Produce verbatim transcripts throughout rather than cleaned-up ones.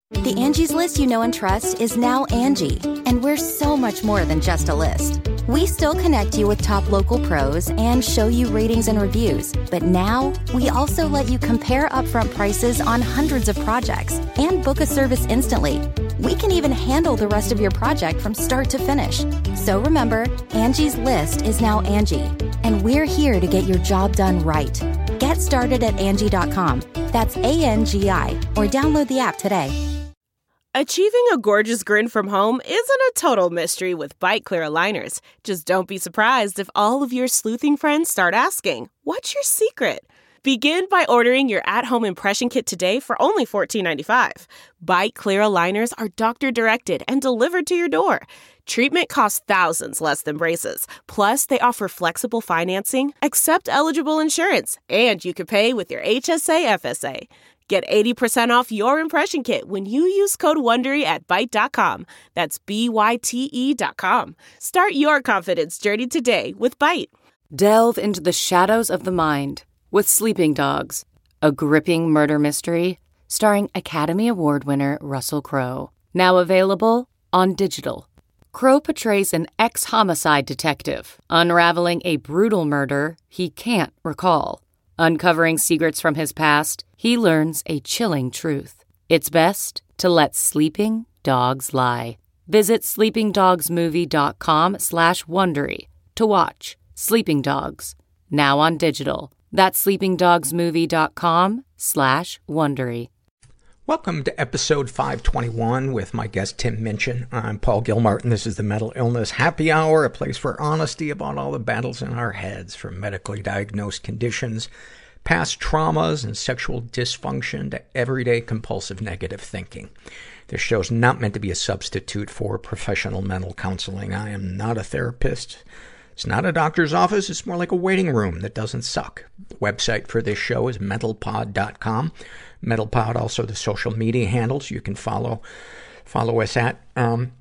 The Angie's List you know and trust is now Angie, and we're so much more than just a list. We still connect you with top local pros and show you ratings and reviews, but now we also let you compare upfront prices on hundreds of projects and book a service instantly. We can even handle the rest of your project from start to finish. So remember, Angie's List is now Angie, and we're here to get your job done right. Get started at Angie dot com. That's A N G I, or download the app today. Achieving a gorgeous grin from home isn't a total mystery with Bite Clear aligners. Just don't be surprised if all of your sleuthing friends start asking, "What's your secret?" Begin by ordering your at-home impression kit today for only fourteen ninety-five. Bite Clear aligners are doctor-directed and delivered to your door. Treatment costs thousands less than braces. Plus, they offer flexible financing, accept eligible insurance, and you can pay with your H S A F S A. Get eighty percent off your impression kit when you use code WONDERY at Byte dot com. That's B Y T E dot com. Start your confidence journey today with Byte. Delve into the shadows of the mind with Sleeping Dogs, a gripping murder mystery starring Academy Award winner Russell Crowe. Now available on digital. Crowe portrays an ex-homicide detective unraveling a brutal murder he can't recall. Uncovering secrets from his past, he learns a chilling truth. It's best to let sleeping dogs lie. Visit sleepingdogsmovie.com slash Wondery to watch Sleeping Dogs, now on digital. That's sleepingdogsmovie.com slash Wondery. Welcome to episode five twenty-one with my guest Tim Minchin. I'm Paul Gilmartin. This is the Mental Illness Happy Hour, a place for honesty about all the battles in our heads, from medically diagnosed conditions, past traumas, and sexual dysfunction to everyday compulsive negative thinking. This show's not meant to be a substitute for professional mental counseling. I am not a therapist. It's not a doctor's office. It's more like a waiting room that doesn't suck. The website for this show is mental pod dot com. MentalPod, also the social media handles you can follow follow us at. Um,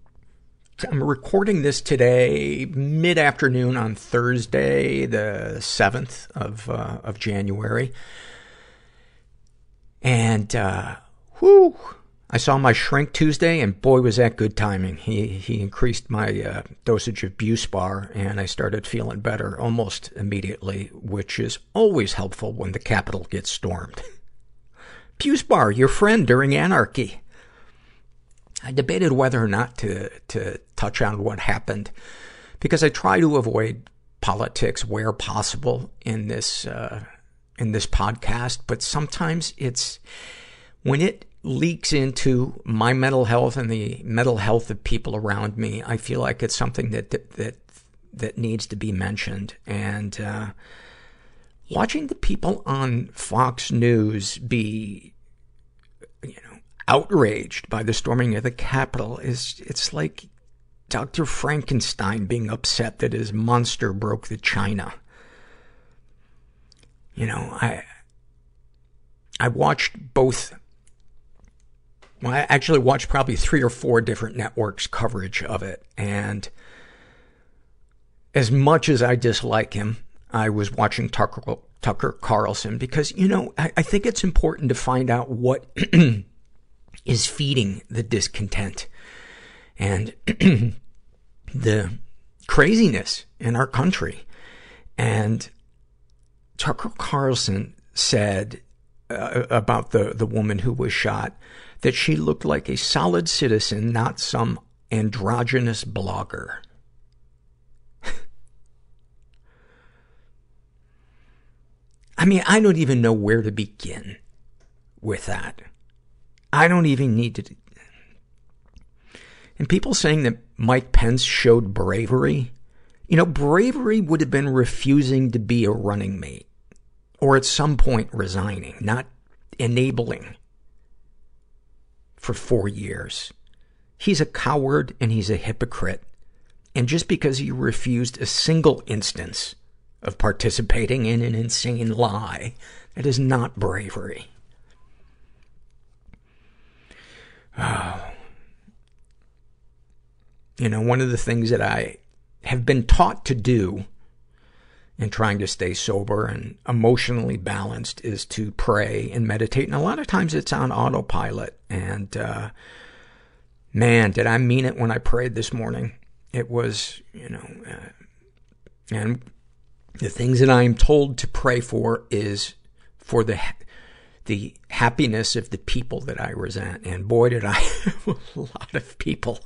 I'm recording this today mid-afternoon on Thursday, the seventh of uh, of January. And, uh, whew, I saw my shrink Tuesday, and boy, was that good timing. He he increased my uh, dosage of Buspar, and I started feeling better almost immediately, which is always helpful when the Capitol gets stormed. Buspar, your friend during anarchy. I debated whether or not to, to touch on what happened, because I try to avoid politics where possible in this, uh, in this podcast, but sometimes it's, when it leaks into my mental health and the mental health of people around me, I feel like it's something that, that, that, that needs to be mentioned. And, uh, watching the people on Fox News be, you know, outraged by the storming of the Capitol is, it's like Doctor Frankenstein being upset that his monster broke the china. You know, I, I watched both, well, I actually watched probably three or four different networks' coverage of it. And as much as I dislike him, I was watching Tucker, Tucker Carlson because, you know, I, I think it's important to find out what is feeding the discontent and the craziness in our country. And Tucker Carlson said uh, about the, the woman who was shot that she looked like a solid citizen, not some androgynous blogger. I mean, I don't even know where to begin with that. I don't even need to. And people saying that Mike Pence showed bravery. You know, bravery would have been refusing to be a running mate. Or at some point resigning, not enabling for four years. He's a coward and he's a hypocrite. And just because he refused a single instance of participating in an insane lie, that is not bravery. Oh. You know, one of the things that I have been taught to do and trying to stay sober and emotionally balanced is to pray and meditate. And a lot of times it's on autopilot. And, uh, man, did I mean it when I prayed this morning. It was, you know, uh, and the things that I am told to pray for is for the, the happiness of the people that I resent. And boy, did I have a lot of people,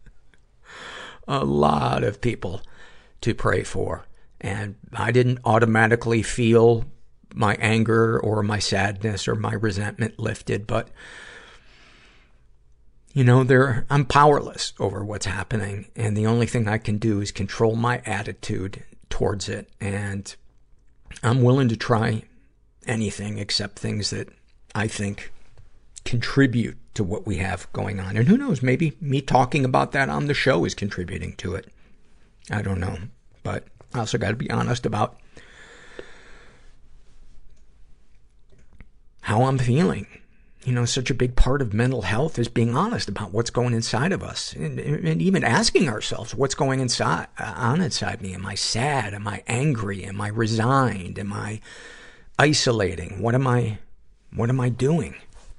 a lot of people to pray for. And I didn't automatically feel my anger or my sadness or my resentment lifted, but, you know, there, I'm powerless over what's happening. And the only thing I can do is control my attitude towards it. And I'm willing to try anything except things that I think contribute to what we have going on. And who knows, maybe me talking about that on the show is contributing to it. I don't know. But I also got to be honest about how I'm feeling. You know, such a big part of mental health is being honest about what's going inside of us. And, and even asking ourselves what's going inside, uh, on inside me. Am I sad? Am I angry? Am I resigned? Am I isolating? What am I, what am I doing?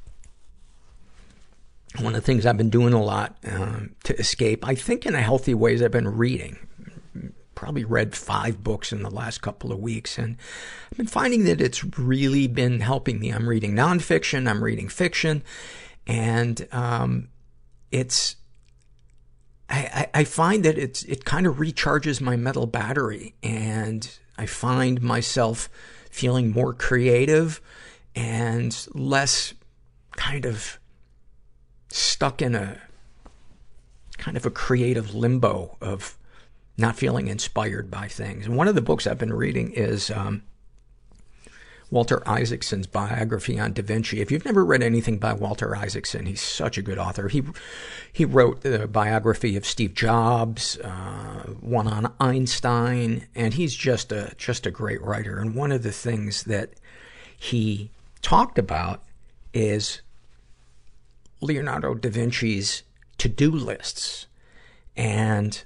One of the things I've been doing a lot um, to escape, I think in a healthy way, is I've been reading. Probably read five books in the last couple of weeks, and I've been finding that it's really been helping me. I'm reading nonfiction, I'm reading fiction, and um, it's, I, I, I find that it's, it kind of recharges my mental battery, and I find myself feeling more creative and less kind of stuck in a kind of a creative limbo of not feeling inspired by things. And one of the books I've been reading is um, Walter Isaacson's biography on Da Vinci. If you've never read anything by Walter Isaacson, he's such a good author. He he wrote the biography of Steve Jobs, uh, one on Einstein, and he's just a just a great writer. And one of the things that he talked about is Leonardo da Vinci's to-do lists. And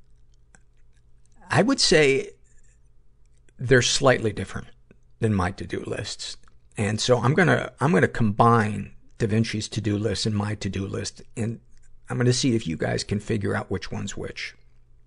I would say they're slightly different than my to-do lists. And so I'm gonna, I'm gonna combine Da Vinci's to-do list and my to-do list, and I'm gonna see if you guys can figure out which one's which.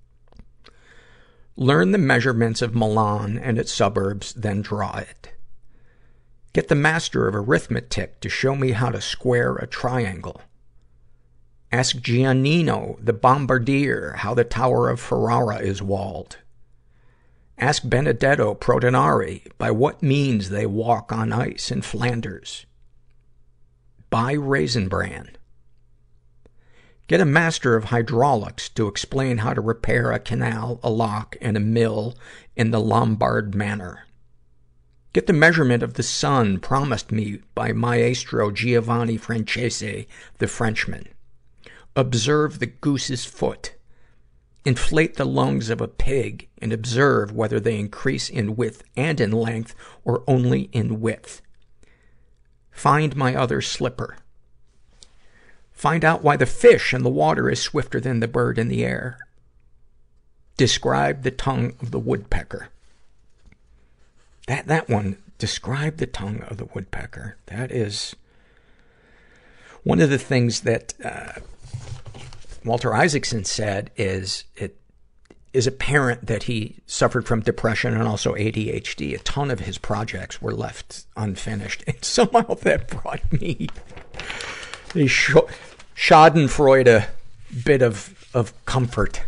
Learn the measurements of Milan and its suburbs, then draw it. Get the master of arithmetic to show me how to square a triangle. Ask Giannino, the bombardier, how the Tower of Ferrara is walled. Ask Benedetto Protonari by what means they walk on ice in Flanders. Buy Raisin Bran. Get a master of hydraulics to explain how to repair a canal, a lock, and a mill in the Lombard manner. Get the measurement of the sun promised me by Maestro Giovanni Francese, the Frenchman. Observe the goose's foot. Inflate the lungs of a pig and observe whether they increase in width and in length or only in width. Find my other slipper. Find out why the fish in the water is swifter than the bird in the air. Describe the tongue of the woodpecker. That, that one, describe the tongue of the woodpecker. That is one of the things that, uh, Walter Isaacson said is it is apparent that he suffered from depression and also A D H D. A ton of his projects were left unfinished. And somehow that brought me a schadenfreude, a bit of, of comfort.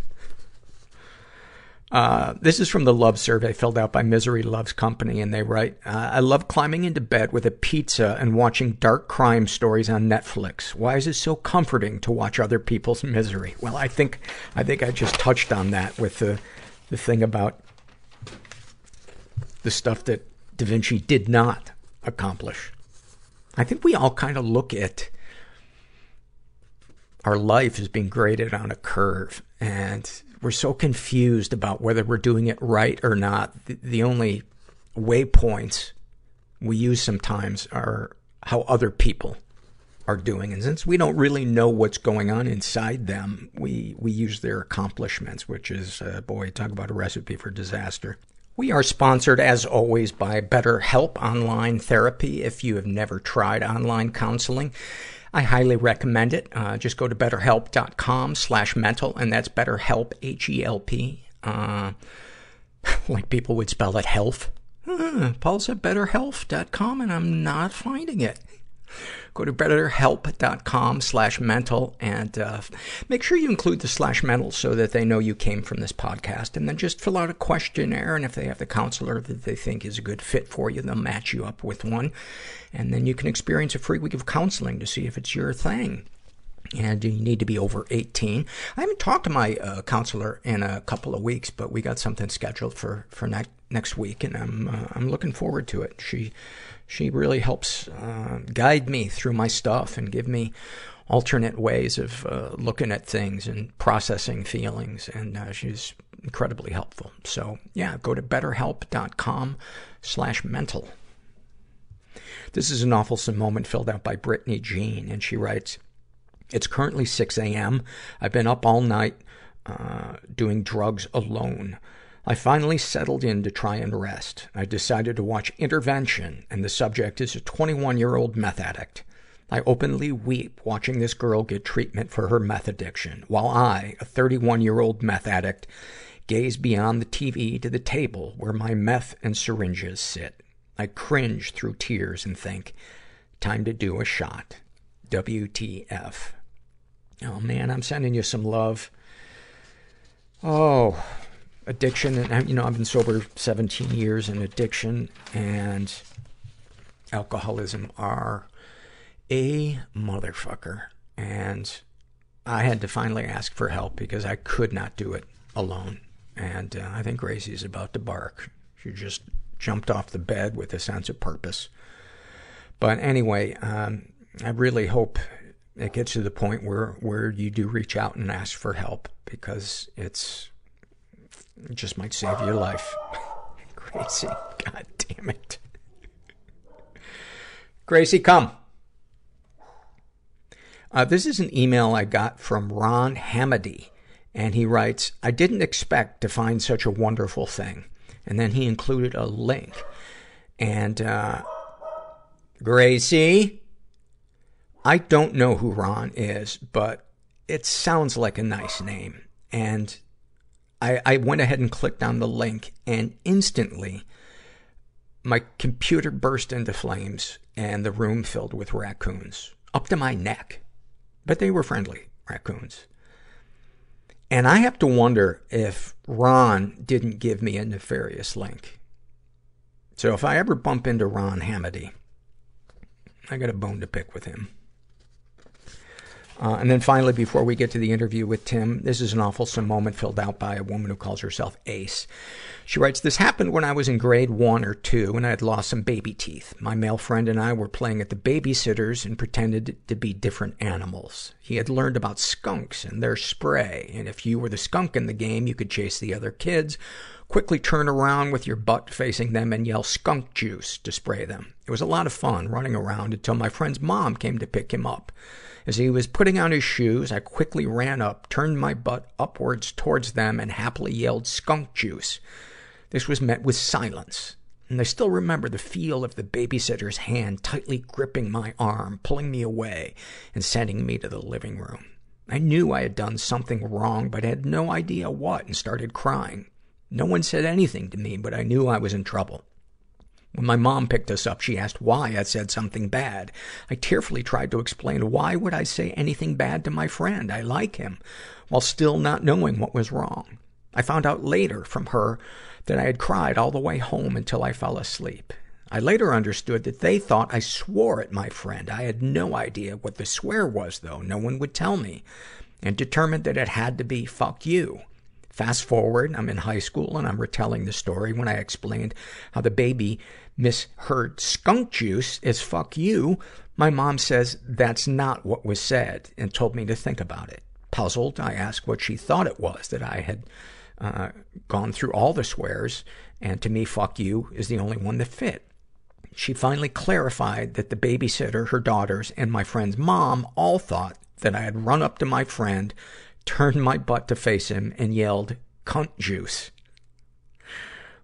Uh, this is from the love survey filled out by Misery Loves Company, and they write, uh, I love climbing into bed with a pizza and watching dark crime stories on Netflix. Why is it so comforting to watch other people's misery? Well, I think, I think I just touched on that with the, the thing about the stuff that Da Vinci did not accomplish. I think we all kind of look at our life as being graded on a curve, and we're so confused about whether we're doing it right or not. The, the only waypoints we use sometimes are how other people are doing. And since we don't really know what's going on inside them, we, we use their accomplishments, which is, uh, boy, talk about a recipe for disaster. We are sponsored, as always, by BetterHelp Online Therapy. If you have never tried online counseling, I highly recommend it. Uh, just go to betterhelp.com slash mental, and that's BetterHelp, H E L P. Uh, like people would spell it health. Uh, Paul's at better health dot com, and I'm not finding it. Go to betterhelp.com slash mental and uh, make sure you include the slash mental so that they know you came from this podcast. And then just fill out a questionnaire, and if they have the counselor that they think is a good fit for you, they'll match you up with one. And then you can experience a free week of counseling to see if it's your thing. And you need to be over eighteen. I haven't talked to my uh, counselor in a couple of weeks, but we got something scheduled for, for ne- next week, and I'm uh, I'm looking forward to it. She she really helps uh, guide me through my stuff and give me alternate ways of uh, looking at things and processing feelings, and uh, she's incredibly helpful. So, yeah, go to betterhelp.com slash mental. This is an awfulsome moment filled out by Brittany Jean, and she writes, "It's currently six a.m. I've been up all night uh, doing drugs alone. I finally settled in to try and rest. I decided to watch Intervention, and the subject is a twenty-one-year-old meth addict. I openly weep watching this girl get treatment for her meth addiction, while I, a thirty-one-year-old meth addict, gaze beyond the T V to the table where my meth and syringes sit. I cringe through tears and think, time to do a shot. W T F. Oh man, I'm sending you some love. Oh, addiction. And you know, I've been sober seventeen years, and addiction and alcoholism are a motherfucker. And I had to finally ask for help because I could not do it alone. And uh, I think Gracie's about to bark. She just jumped off the bed with a sense of purpose. But anyway, um, I really hope it gets to the point where, where you do reach out and ask for help, because it's, it just might save your life. Gracie, God damn it. Gracie, come. Uh, this is an email I got from Ron Hamady, and he writes, I didn't expect to find such a wonderful thing. And then he included a link. And, uh, Gracie, I don't know who Ron is, but it sounds like a nice name. And I, I went ahead and clicked on the link, and instantly my computer burst into flames and the room filled with raccoons up to my neck. But they were friendly raccoons. And I have to wonder if Ron didn't give me a nefarious link. So if I ever bump into Ron Hamady, I got a bone to pick with him. Uh, and then finally, before we get to the interview with Tim, this is an awfulsome moment filled out by a woman who calls herself Ace. She writes, this happened when I was in grade one or two and I had lost some baby teeth. My male friend and I were playing at the babysitter's and pretended to be different animals. He had learned about skunks and their spray, and if you were the skunk in the game, you could chase the other kids, quickly turn around with your butt facing them and yell skunk juice to spray them. It was a lot of fun running around until my friend's mom came to pick him up. As he was putting on his shoes, I quickly ran up, turned my butt upwards towards them, and happily yelled skunk juice. This was met with silence, and I still remember the feel of the babysitter's hand tightly gripping my arm, pulling me away, and sending me to the living room. I knew I had done something wrong, but I had no idea what, and started crying. No one said anything to me, but I knew I was in trouble. When my mom picked us up, she asked why I said something bad. I tearfully tried to explain why would I say anything bad to my friend. I like him, while still not knowing what was wrong. I found out later from her that I had cried all the way home until I fell asleep. I later understood that they thought I swore at my friend. I had no idea what the swear was, though. No one would tell me, and determined that it had to be fuck you. Fast forward, I'm in high school and I'm retelling the story when I explained how the baby misheard skunk juice as fuck you. My mom says that's not what was said and told me to think about it. Puzzled, I asked what she thought it was, that I had uh, gone through all the swears, and to me, fuck you is the only one that fit. She finally clarified that the babysitter, her daughters, and my friend's mom all thought that I had run up to my friend, turned my butt to face him, and yelled, cunt juice.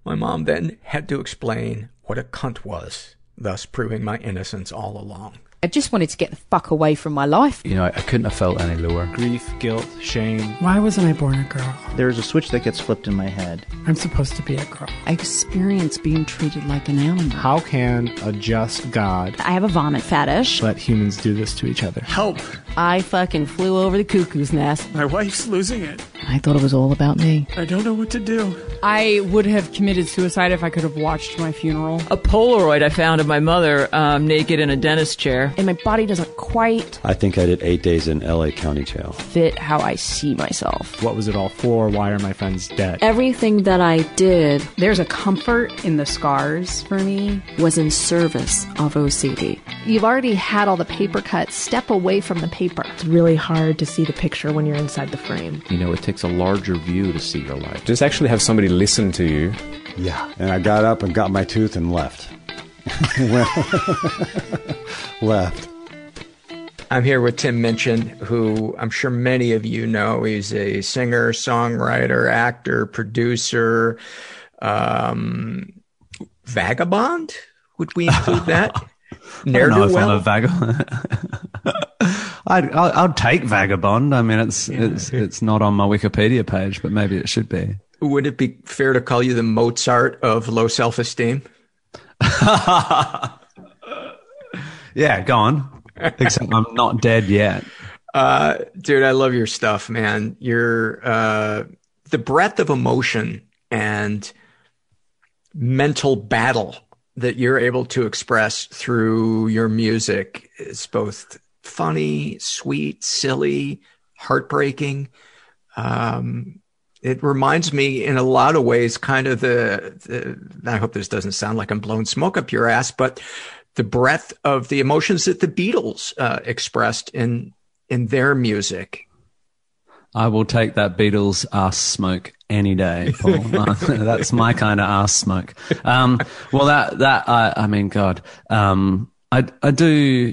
My mom then had to explain what a cunt was, thus proving my innocence all along. I just wanted to get the fuck away from my life. You know, I couldn't have felt any lower. Grief, guilt, shame. Why wasn't I born a girl? There's a switch that gets flipped in my head. I'm supposed to be a girl. I experience being treated like an animal. How can a just God I have a vomit fetish. let humans do this to each other? Help! I fucking flew over the cuckoo's nest. My wife's losing it. I thought it was all about me. I don't know what to do. I would have committed suicide if I could have watched my funeral. A Polaroid I found of my mother um, naked in a dentist chair. And my body doesn't quite I think I did eight days in L A County Jail. fit how I see myself. What was it all for? Why are my friends dead? Everything that I did, There's a comfort in the scars for me. was in service of O C D. You've already had all the paper cuts. Step away from the paper. It's really hard to see the picture when you're inside the frame. You know, it takes a larger view to see your life. Just actually have somebody listen to you. Yeah. And I got up and got my tooth and left. Left. I'm here with Tim Minchin, who I'm sure many of you know. He's a singer, songwriter, actor, producer, um, vagabond. Would we include that? I don't know if I'm a vagabond. I'd, I'll, I'll take vagabond. I mean, it's yeah. it's it's not on my Wikipedia page, but maybe it should be. Would it be fair to call you the Mozart of low self-esteem? Yeah, go on. Except I'm not dead yet. Uh, dude, I love your stuff, man. Your uh, the breadth of emotion and mental battle that you're able to express through your music is both funny, sweet, silly, heartbreaking. Um, it reminds me in a lot of ways kind of the, the, I hope this doesn't sound like I'm blowing smoke up your ass, but the breadth of the emotions that the Beatles uh, expressed in, in their music. I will take that Beatles ass smoke any day, Paul. That's my kind of ass smoke. Um, well, that, that, I, I mean, God, um, I, I do,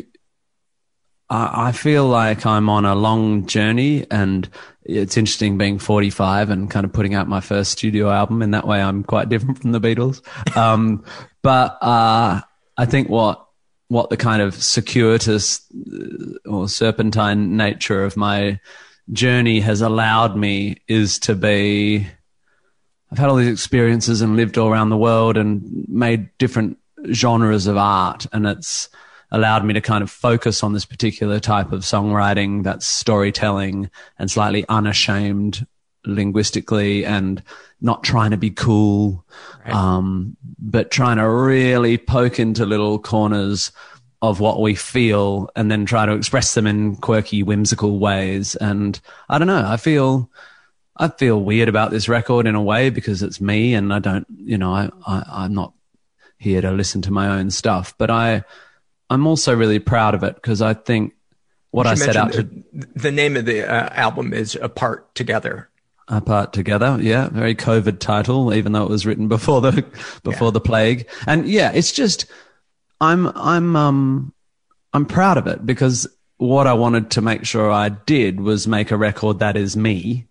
I, I feel like I'm on a long journey, and it's interesting being forty-five and kind of putting out my first studio album. In that way, I'm quite different from the Beatles. Um, but, uh, I think what, what the kind of circuitous or serpentine nature of my journey has allowed me is to be, I've had all these experiences and lived all around the world and made different genres of art, and it's allowed me to kind of focus on this particular type of songwriting that's storytelling and slightly unashamed linguistically and not trying to be cool, right. um, but trying to really poke into little corners of what we feel and then try to express them in quirky, whimsical ways. And I don't know, I feel, I feel weird about this record in a way because it's me, and I don't, you know, I, I, I'm not here to listen to my own stuff, but I, I'm also really proud of it because I think what I set out to. The name of the uh, album is Apart Together. Apart Together, yeah, very COVID title, even though it was written before the before yeah. the plague. And yeah, it's just I'm I'm um I'm proud of it because what I wanted to make sure I did was make a record that is me,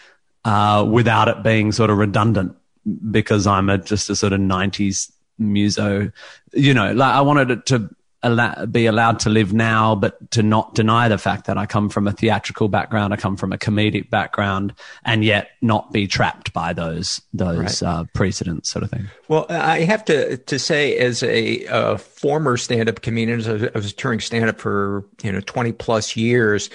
uh, without it being sort of redundant because I'm a just a sort of nineties muso, you know. Like I wanted it to allow, be allowed to live now, but to not deny the fact that I come from a theatrical background, I come from a comedic background, and yet not be trapped by those those right. uh, precedents, sort of thing. Well, I have to to say, as a, a former stand-up comedian, I was, I was touring stand-up for you know twenty plus years.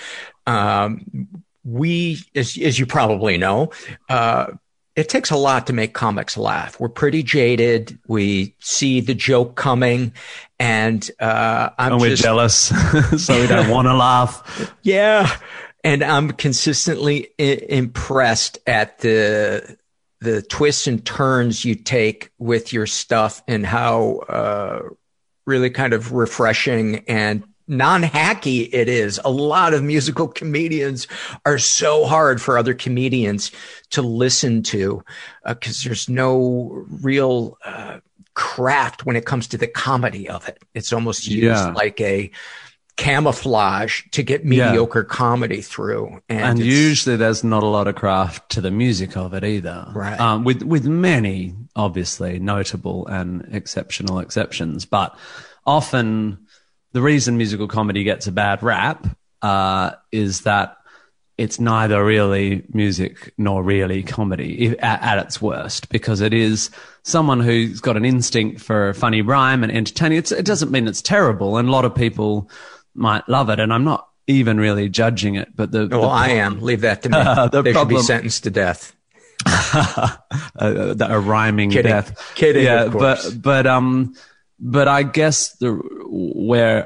Um, we, as as you probably know, uh, it takes a lot to make comics laugh. We're pretty jaded. We see the joke coming, and uh, I'm and we're just, jealous, so we don't want to laugh. Yeah, and I'm consistently I- impressed at the the twists and turns you take with your stuff, and how uh, really kind of refreshing and non-hacky it is. A lot of musical comedians are so hard for other comedians to listen to because uh, there's no real uh, craft when it comes to the comedy of it. It's almost used yeah. like a camouflage to get mediocre yeah. comedy through. And, and usually there's not a lot of craft to the music of it either. Right. Um, with, with many, obviously, notable and exceptional exceptions. But often the reason musical comedy gets a bad rap uh, is that it's neither really music nor really comedy if, at, at its worst, because it is someone who's got an instinct for funny rhyme and entertaining. It's, it doesn't mean it's terrible, and a lot of people might love it, and I'm not even really judging it. But the well, the I am. Leave that to me. Uh, the they problem, should be sentenced to death. a, a rhyming Kidding. death. Kidding. Yeah, of course. but but um, but I guess the where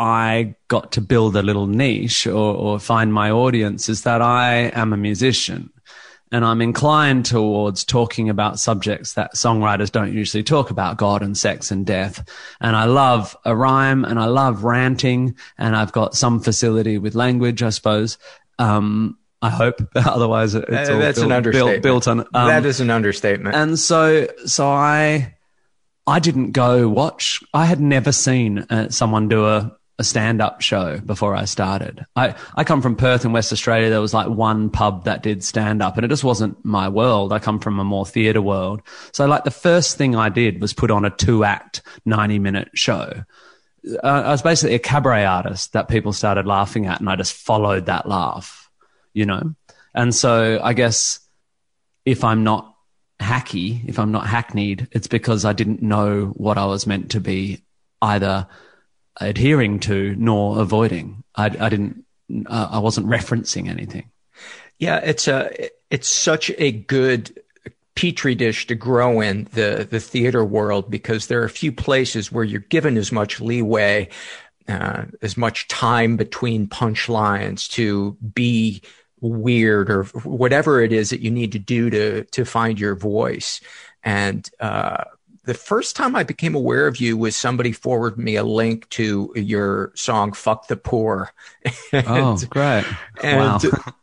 I got to build a little niche or, or find my audience is that I am a musician, and I'm inclined towards talking about subjects that songwriters don't usually talk about, God and sex and death. And I love a rhyme, and I love ranting, and I've got some facility with language, I suppose. Um, I hope. Otherwise, it's uh, all that's built, an understatement. Built, built on. Um, that is an understatement. And so, so I, I didn't go watch. I had never seen uh, someone do a. a stand-up show before I started. I, I come from Perth in West Australia. There was like one pub that did stand-up, and it just wasn't my world. I come from a more theatre world. So like the first thing I did was put on a two-act ninety-minute show. Uh, I was basically a cabaret artist that people started laughing at, and I just followed that laugh, you know? And so I guess if I'm not hacky, if I'm not hackneyed, it's because I didn't know what I was meant to be either adhering to nor avoiding. I, I didn't, uh, I wasn't referencing anything. Yeah, it's a, it's such a good petri dish to grow in, the, the theater world, because there are a few places where you're given as much leeway, uh, as much time between punchlines to be weird or whatever it is that you need to do to, to find your voice. And, uh, the first time I became aware of you was somebody forwarded me a link to your song "Fuck the Poor." and, oh, great! And, wow.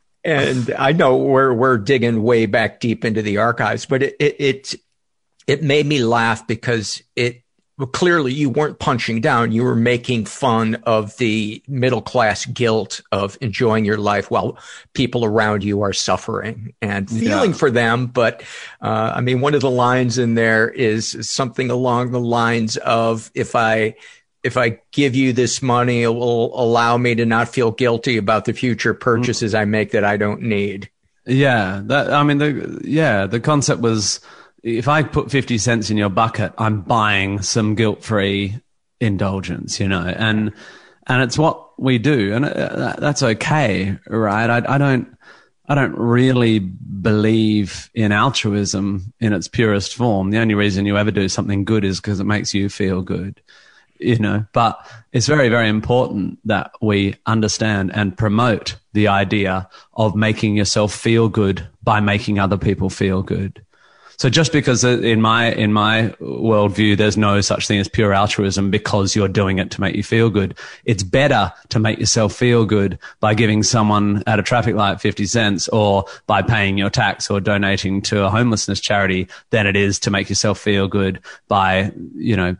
and I know we're we're digging way back deep into the archives, but it it it, it made me laugh because it well, clearly you weren't punching down; you were making fun of the middle class guilt of enjoying your life while people around you are suffering and feeling yeah. for them. But uh, I mean, one of the lines in there is something along the lines of, "If I if I give you this money, it will allow me to not feel guilty about the future purchases I make that I don't need." Yeah, that I mean, the yeah, the concept was, if I put fifty cents in your bucket, I'm buying some guilt-free indulgence, you know, and, and it's what we do, and that's okay, right? I, I don't, I don't really believe in altruism in its purest form. The only reason you ever do something good is because it makes you feel good, you know, but it's very, very important that we understand and promote the idea of making yourself feel good by making other people feel good. So just because in my, in my worldview, there's no such thing as pure altruism because you're doing it to make you feel good. It's better to make yourself feel good by giving someone at a traffic light fifty cents or by paying your tax or donating to a homelessness charity than it is to make yourself feel good by, you know,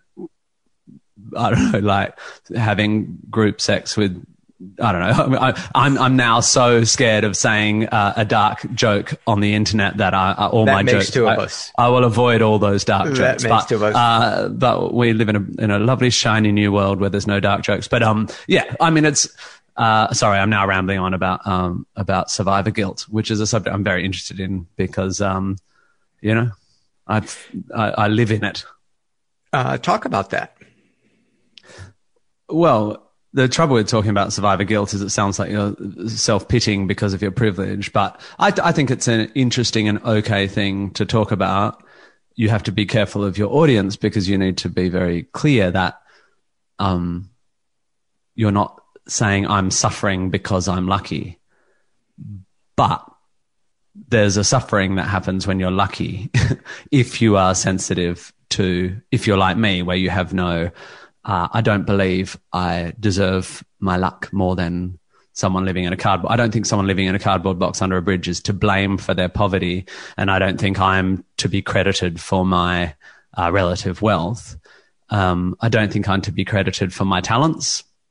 I don't know, like having group sex with, I don't know. I, I'm I'm now so scared of saying uh, a dark joke on the internet that I, I all that my makes jokes. Two of I, us. I will avoid all those dark that jokes. Makes but two of us. Uh, but we live in a in a lovely shiny new world where there's no dark jokes. But um yeah, I mean it's uh sorry, I'm now rambling on about um about survivor guilt, which is a subject I'm very interested in because um you know I've, I I live in it. Uh, talk about that. Well, the trouble with talking about survivor guilt is it sounds like you're self-pitying because of your privilege, but I, I think it's an interesting and okay thing to talk about. You have to be careful of your audience because you need to be very clear that um, you're not saying I'm suffering because I'm lucky, but there's a suffering that happens when you're lucky if you are sensitive to, if you're like me, where you have no Uh, I don't believe I deserve my luck more than someone living in a cardboard. I don't think someone living in a cardboard box under a bridge is to blame for their poverty. And I don't think I'm to be credited for my uh, relative wealth. Um, I don't think I'm to be credited for my talents.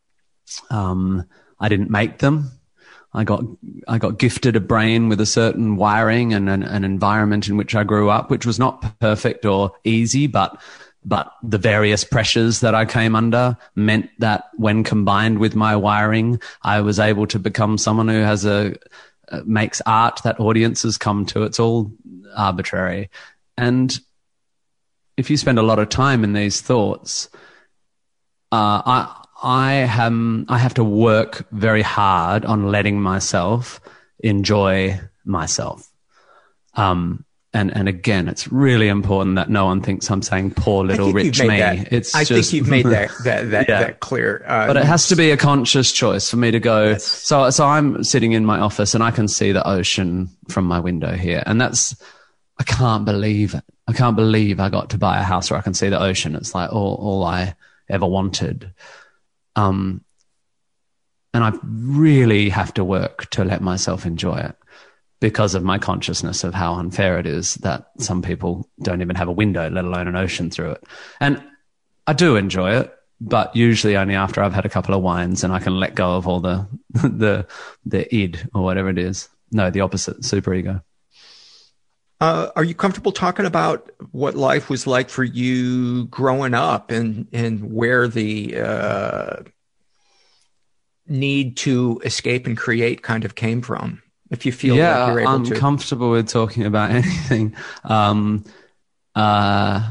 um, I didn't make them. I got I got gifted a brain with a certain wiring and an, an environment in which I grew up, which was not perfect or easy, but but the various pressures that I came under meant that when combined with my wiring, I was able to become someone who has a uh, makes art that audiences come to. It's all arbitrary, and if you spend a lot of time in these thoughts, uh, I. I have, I have to work very hard on letting myself enjoy myself. Um, and, and again, it's really important that no one thinks I'm saying poor little rich me. That, it's I just, think you've made that, that, that, yeah. that clear. Uh, but it has to be a conscious choice for me to go. Yes. So, so I'm sitting in my office and I can see the ocean from my window here. And that's, I can't believe it. I can't believe I got to buy a house where I can see the ocean. It's like all, all I ever wanted. Um, And I really have to work to let myself enjoy it because of my consciousness of how unfair it is that some people don't even have a window, let alone an ocean through it. And I do enjoy it, but usually only after I've had a couple of wines and I can let go of all the the the id or whatever it is. No, the opposite, superego. Uh, are you comfortable talking about what life was like for you growing up and and where the uh need to escape and create kind of came from, if you feel yeah, like you're able I'm to? comfortable with talking about anything. Um, uh,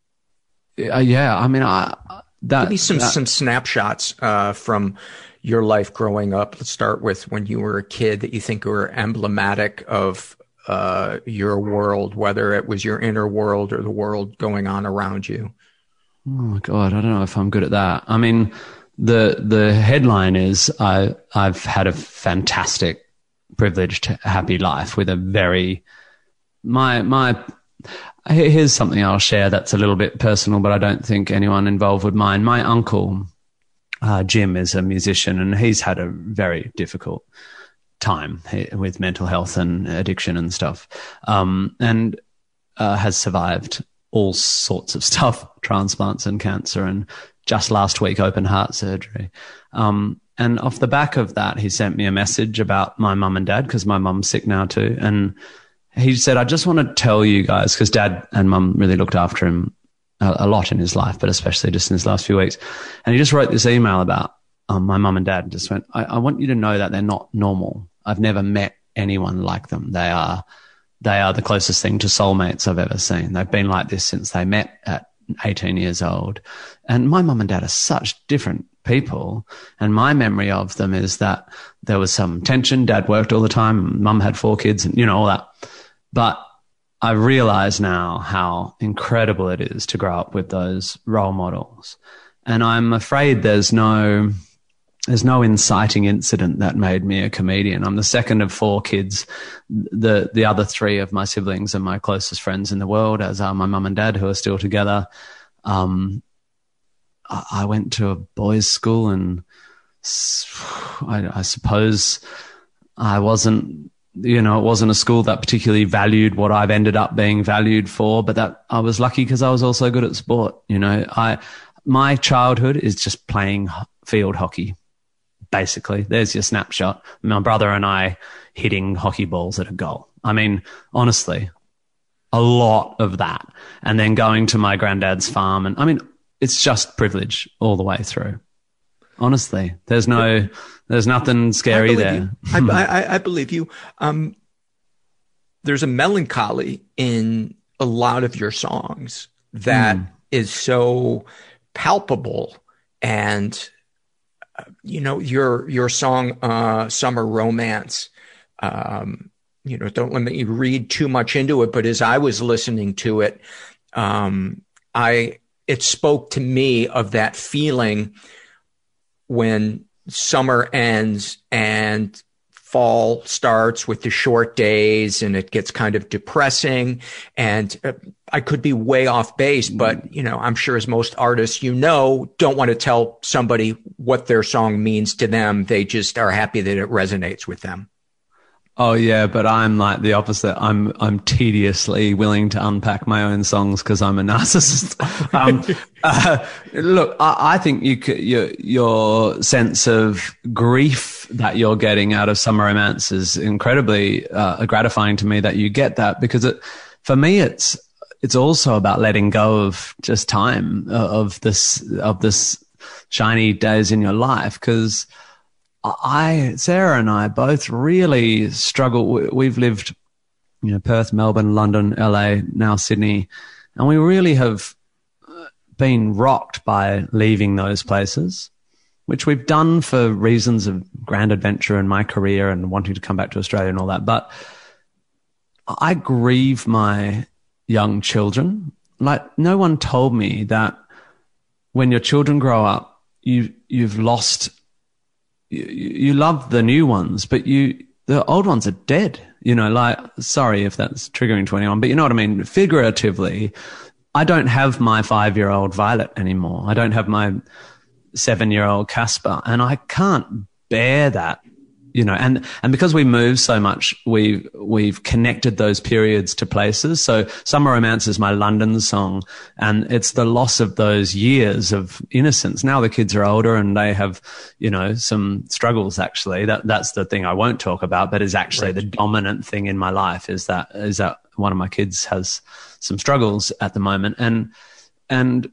yeah, I mean, I, that, Give me some, that, some snapshots uh, from your life growing up. Let's start with when you were a kid that you think were emblematic of uh, your world, whether it was your inner world or the world going on around you. Oh my God, I don't know if I'm good at that. I mean, The the headline is I I've had a fantastic, privileged, happy life with a very my my here's something I'll share that's a little bit personal, but I don't think anyone involved would mind. My uncle uh, Jim is a musician, and he's had a very difficult time with mental health and addiction and stuff, um, and uh, has survived all sorts of stuff, transplants and cancer, and just last week, open heart surgery. Um, and off the back of that, he sent me a message about my mum and dad, because my mum's sick now too. And he said, I just want to tell you guys, because dad and mum really looked after him a, a lot in his life, but especially just in his last few weeks. And he just wrote this email about um, my mum and dad and just went, I, I want you to know that they're not normal. I've never met anyone like them. They are, they are the closest thing to soulmates I've ever seen. They've been like this since they met at eighteen years old. And my mum and dad are such different people. And my memory of them is that there was some tension. Dad worked all the time. Mum had four kids and, you know, all that. But I realize now how incredible it is to grow up with those role models. And I'm afraid there's no, there's no inciting incident that made me a comedian. I'm the second of four kids. The the other three of my siblings are my closest friends in the world, as are my mum and dad, who are still together. Um, I, I went to a boys' school, and I, I suppose I wasn't, you know, it wasn't a school that particularly valued what I've ended up being valued for, but that I was lucky because I was also good at sport. You know, I my childhood is just playing field hockey. Basically, there's your snapshot. My brother and I hitting hockey balls at a goal. I mean, honestly, a lot of that. And then going to my granddad's farm. And I mean, it's just privilege all the way through. Honestly, there's no, there's nothing scary I there. I, I, I believe you. Um, there's a melancholy in a lot of your songs that mm. is so palpable. And you know, your, your song, uh, Summer Romance, um, you know, don't let me read too much into it, but as I was listening to it, um, I, it spoke to me of that feeling when summer ends and fall starts with the short days and it gets kind of depressing. And uh, I could be way off base, but, you know, I'm sure as most artists, you know, don't want to tell somebody what their song means to them. They just are happy that it resonates with them. Oh yeah, but I'm like the opposite. I'm I'm tediously willing to unpack my own songs because I'm a narcissist. um, uh, look, I, I think you could, your your sense of grief that you're getting out of Summer Romance is incredibly uh, gratifying to me that you get that, because it, for me, it's it's also about letting go of just time, uh, of this of this shiny days in your life, because I, Sarah and I both really struggle. We've lived, you know, Perth, Melbourne, London, L A, now Sydney, and we really have been rocked by leaving those places, which we've done for reasons of grand adventure in my career and wanting to come back to Australia and all that. But I grieve my young children. Like, no one told me that when your children grow up, you, you've lost... You, you love the new ones, but you the old ones are dead. You know, like, sorry if that's triggering to anyone, but you know what I mean? Figuratively, I don't have my five-year-old Violet anymore. I don't have my seven-year-old Casper, and I can't bear that. You know, and, and because we move so much, we've, we've connected those periods to places. So Summer Romance is my London song, and it's the loss of those years of innocence. Now the kids are older and they have, you know, some struggles actually. That, that's the thing I won't talk about, but is actually right. The dominant thing in my life is that, is that one of my kids has some struggles at the moment. And, and,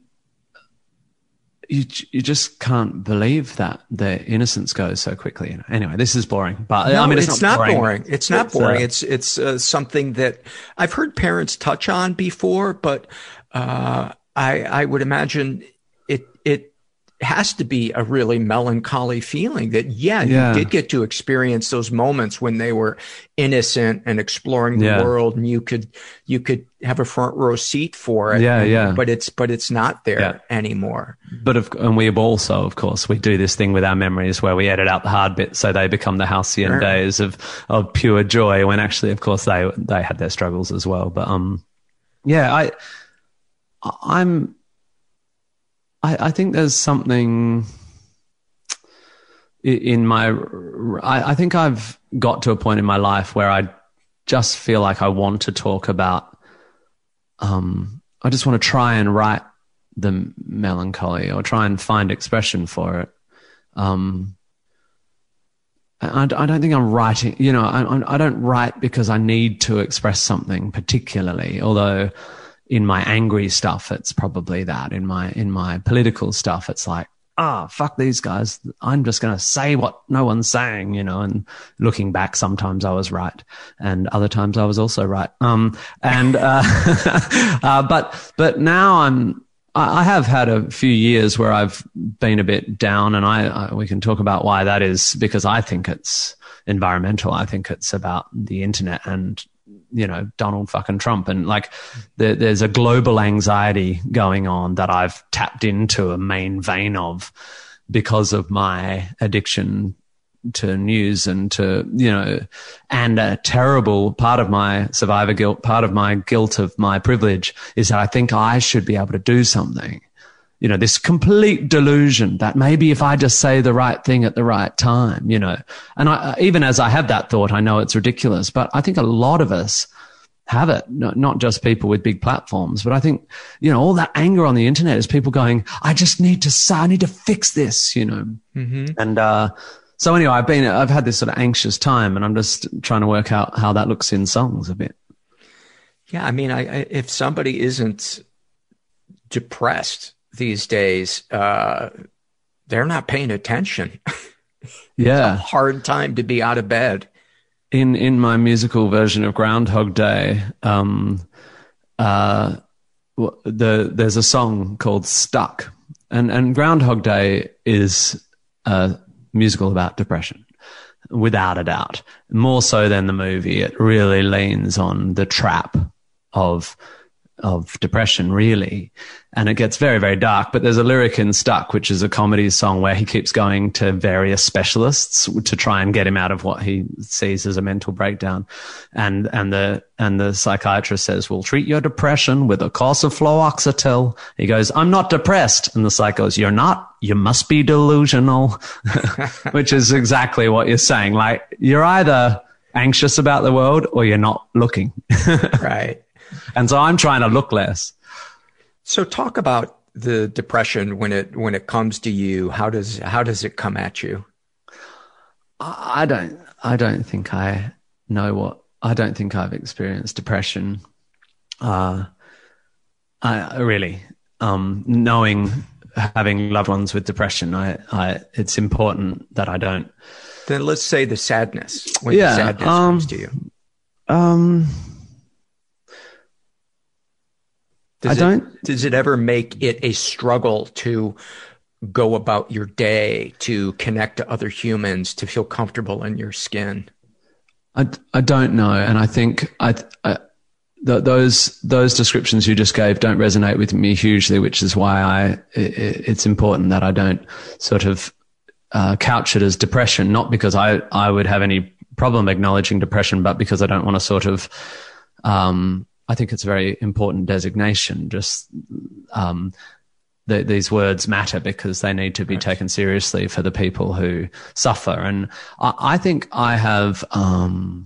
You you just can't believe that the innocence goes so quickly. Anyway, this is boring, but no, I mean, it's, it's not, not boring. boring. It's not it's, boring. Uh, it's it's uh, something that I've heard parents touch on before, but uh, I I would imagine it it has to be a really melancholy feeling that yeah, yeah. you did get to experience those moments when they were innocent and exploring the yeah. world, and you could you could have a front row seat for it. Yeah, and, yeah. But it's but it's not there yeah. anymore. But of, and we also, of course, we do this thing with our memories where we edit out the hard bits so they become the halcyon sure. days of of pure joy. When actually, of course, they they had their struggles as well. But um, yeah, I I'm I, I think there's something in my I, I think I've got to a point in my life where I just feel like I want to talk about um I just want to try and write the melancholy or try and find expression for it. Um I, I don't think I'm writing, you know, I, I don't write because I need to express something particularly, although in my angry stuff, it's probably that. In my in my political stuff, it's like, ah, oh, fuck these guys. I'm just going to say what no one's saying, you know. And looking back, sometimes I was right, and other times I was also right. Um, and uh, uh, but but now I'm. I have had a few years where I've been a bit down, and I, I we can talk about why that is, because I think it's environmental. I think it's about the internet and, you know, Donald fucking Trump. And like there, there's a global anxiety going on that I've tapped into a main vein of because of my addiction to news and to, you know, and a terrible part of my survivor guilt, part of my guilt of my privilege is that I think I should be able to do something. You know, this complete delusion that maybe if I just say the right thing at the right time, you know, and I, even as I have that thought, I know it's ridiculous, but I think a lot of us have it, not just people with big platforms, but I think, you know, all that anger on the internet is people going, I just need to say, I need to fix this, you know, mm-hmm. and, uh, so anyway, I've been, I've had this sort of anxious time, and I'm just trying to work out how that looks in songs a bit. Yeah. I mean, I, I if somebody isn't depressed these days, uh, they're not paying attention. Yeah. It's a hard time to be out of bed. In, in my musical version of Groundhog Day, um, uh, the, there's a song called Stuck, and, and Groundhog Day is, uh, musical about depression, without a doubt. More so than the movie, it really leans on the trap of of depression, really. And it gets very, very dark. But there's a lyric in Stuck, which is a comedy song where he keeps going to various specialists to try and get him out of what he sees as a mental breakdown. And, and the, and the psychiatrist says, we'll treat your depression with a course of fluoxetine. He goes, I'm not depressed. And the psych goes, you're not, you must be delusional, which is exactly what you're saying. Like, you're either anxious about the world or you're not looking. Right. And so I'm trying to look less. So talk about the depression when it when it comes to you. How does how does it come at you? I don't I don't think I know what I don't think I've experienced depression. Uh, I really um, knowing having loved ones with depression, I, I it's important that I don't. Then let's say the sadness. When yeah, the sadness um, comes to you. Um, does I it, don't. Does it ever make it a struggle to go about your day, to connect to other humans, to feel comfortable in your skin? I, I don't know, and I think I, I th- those those descriptions you just gave don't resonate with me hugely, which is why I it, it's important that I don't sort of uh, couch it as depression, not because I I would have any problem acknowledging depression, but because I don't want to sort of. Um, I think it's a very important designation. Just um, the, these words matter because they need to be taken seriously for the people who suffer. And I, I think I have, um,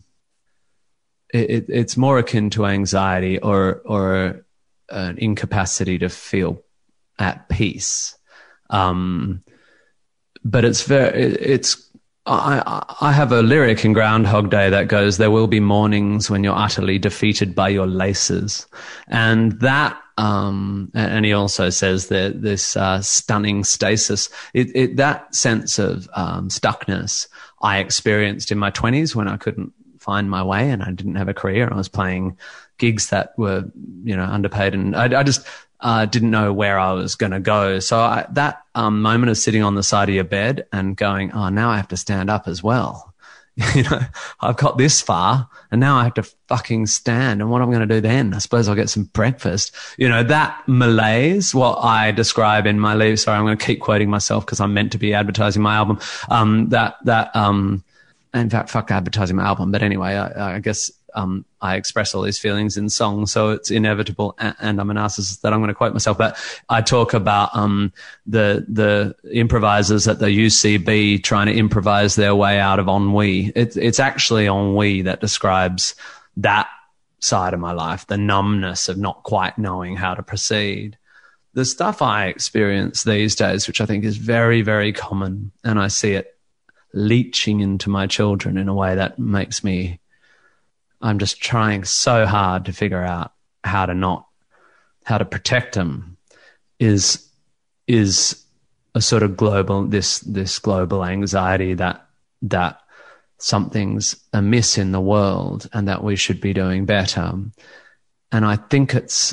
it, it's more akin to anxiety or, or an incapacity to feel at peace. Um, but it's very, it, it's, I, I have a lyric in Groundhog Day that goes, there will be mornings when you're utterly defeated by your laces. And that, um, and he also says that this, uh, stunning stasis, it, it, that sense of, um, stuckness I experienced in my twenties when I couldn't find my way and I didn't have a career. I was playing gigs that were, you know, underpaid. And I, I just, uh, didn't know where I was going to go. So I, that, um, moment of sitting on the side of your bed and going, oh, now I have to stand up as well. You know, I've got this far and now I have to fucking stand. And what am I going to do then? I suppose I'll get some breakfast. You know, that malaise, what I describe in my leave. Sorry, I'm going to keep quoting myself because I'm meant to be advertising my album. Um, that, that, um, in fact, fuck advertising my album. But anyway, I, I guess, um, I express all these feelings in song. So it's inevitable. And, and I'm a narcissist that I'm going to quote myself, but I talk about, um, the, the improvisers at the U C B trying to improvise their way out of ennui. It's, it's actually ennui that describes that side of my life, the numbness of not quite knowing how to proceed. The stuff I experience these days, which I think is very, very common, and I see it leaching into my children in a way that makes me, I'm just trying so hard to figure out how to not, how to protect them is, is a sort of global, this, this global anxiety that, that something's amiss in the world and that we should be doing better. And I think it's,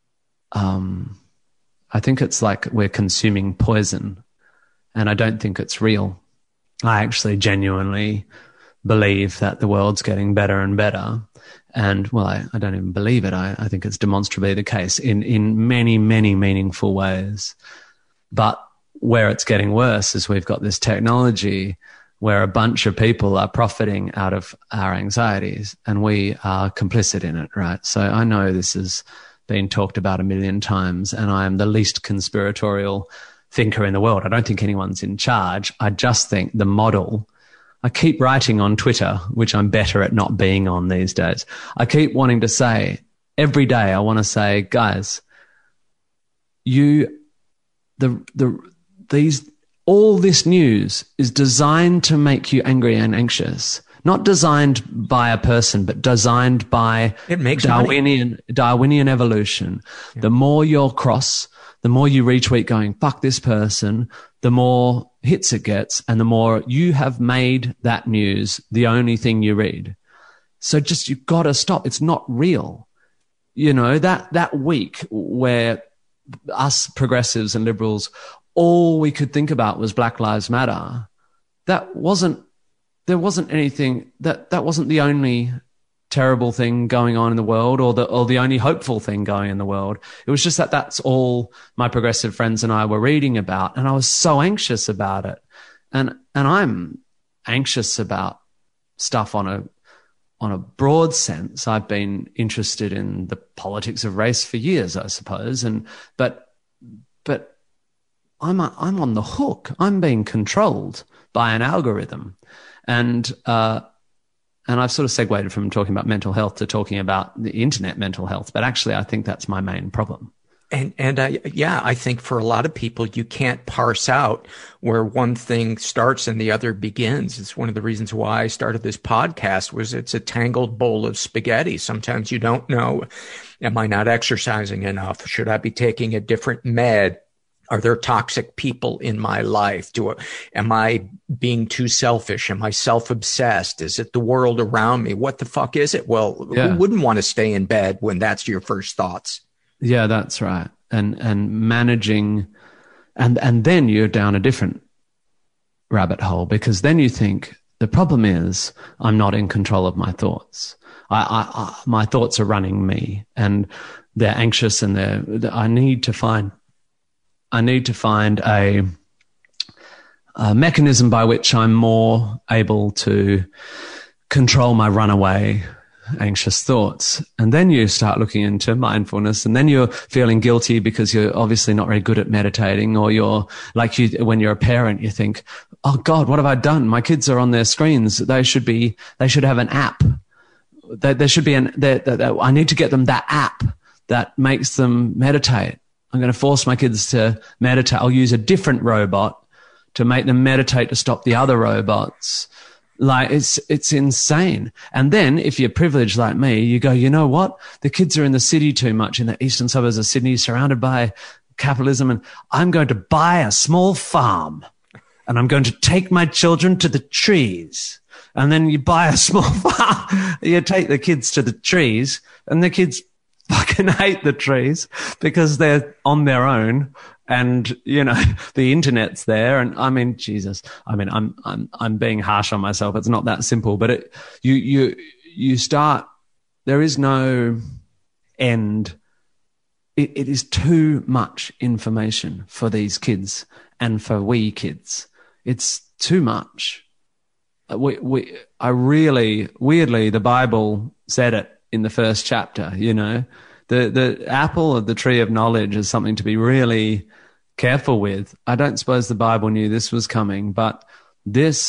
um, I think it's like we're consuming poison and I don't think it's real. I actually genuinely believe that the world's getting better and better. And, well, I, I don't even believe it. I, I think it's demonstrably the case in, in many, many meaningful ways. But where it's getting worse is we've got this technology where a bunch of people are profiting out of our anxieties and we are complicit in it, right? So I know this has been talked about a million times and I am the least conspiratorial thinker in the world. I don't think anyone's in charge. I just think the model, I keep writing on Twitter, which I'm better at not being on these days. I keep wanting to say, every day I want to say, guys, you, the, the, these, all this news is designed to make you angry and anxious. Not designed by a person, but designed by it makes Darwinian, money. Darwinian evolution. Yeah. The more you're cross, the more you retweet going, fuck this person, the more hits it gets and the more you have made that news the only thing you read. So just, you've got to stop. It's not real. You know, that, that week where us progressives and liberals, all we could think about was Black Lives Matter. That wasn't, there wasn't anything that, that wasn't the only terrible thing going on in the world or the, or the only hopeful thing going in the world. It was just that that's all my progressive friends and I were reading about. And I was so anxious about it. And, and I'm anxious about stuff on a, on a broad sense. I've been interested in the politics of race for years, I suppose. And, but, but I'm, a, I'm on the hook. I'm being controlled by an algorithm. And, uh, and I've sort of segued from talking about mental health to talking about the internet mental health, but actually I think that's my main problem. And, and, uh, yeah, I think for a lot of people, you can't parse out where one thing starts and the other begins. It's one of the reasons why I started this podcast was it's a tangled bowl of spaghetti. Sometimes you don't know, am I not exercising enough? Should I be taking a different med? Are there toxic people in my life? Do I, am I being too selfish? Am I self-obsessed? Is it the world around me? What the fuck is it? Well, yeah. Who wouldn't want to stay in bed when that's your first thoughts? Yeah, that's right. And and managing, and and then you're down a different rabbit hole, because then you think the problem is I'm not in control of my thoughts. I, I, I my thoughts are running me, and they're anxious, and they're. I need to find. I need to find a, a mechanism by which I'm more able to control my runaway anxious thoughts. And then you start looking into mindfulness, and then you're feeling guilty because you're obviously not very good at meditating, or you're like you, when you're a parent, you think, oh God, what have I done? My kids are on their screens. They should be, they should have an app. There, there should be an, there, there, I need to get them that app that makes them meditate. I'm going to force my kids to meditate. I'll use a different robot to make them meditate to stop the other robots. Like, it's, it's insane. And then if you're privileged like me, you go, you know what? The kids are in the city too much, in the eastern suburbs of Sydney, surrounded by capitalism. And I'm going to buy a small farm, and I'm going to take my children to the trees. And then you buy a small farm, you take the kids to the trees, and the kids fucking hate the trees because they're on their own. And, you know, the internet's there. And I mean, Jesus, I mean, I'm, I'm, I'm being harsh on myself. It's not that simple, but it, you, you, you start, there is no end. It, it is too much information for these kids and for we kids. It's too much. We, we, I really, weirdly, the Bible said it in the first chapter, you know, the, the apple of the tree of knowledge is something to be really careful with. I don't suppose the Bible knew this was coming, but this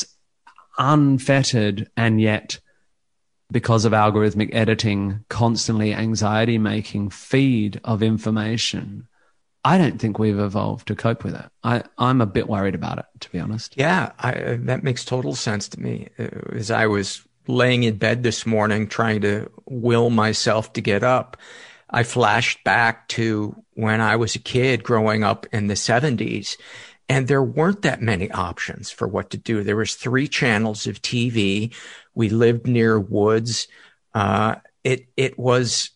unfettered and yet, because of algorithmic editing, constantly anxiety making feed of information, I don't think we've evolved to cope with it. I, I'm a bit worried about it, to be honest. Yeah, I, that makes total sense to me. As I was laying in bed this morning, trying to will myself to get up, I flashed back to when I was a kid growing up in the seventies, and there weren't that many options for what to do. There was three channels of T V. We lived near woods. Uh, it, it was,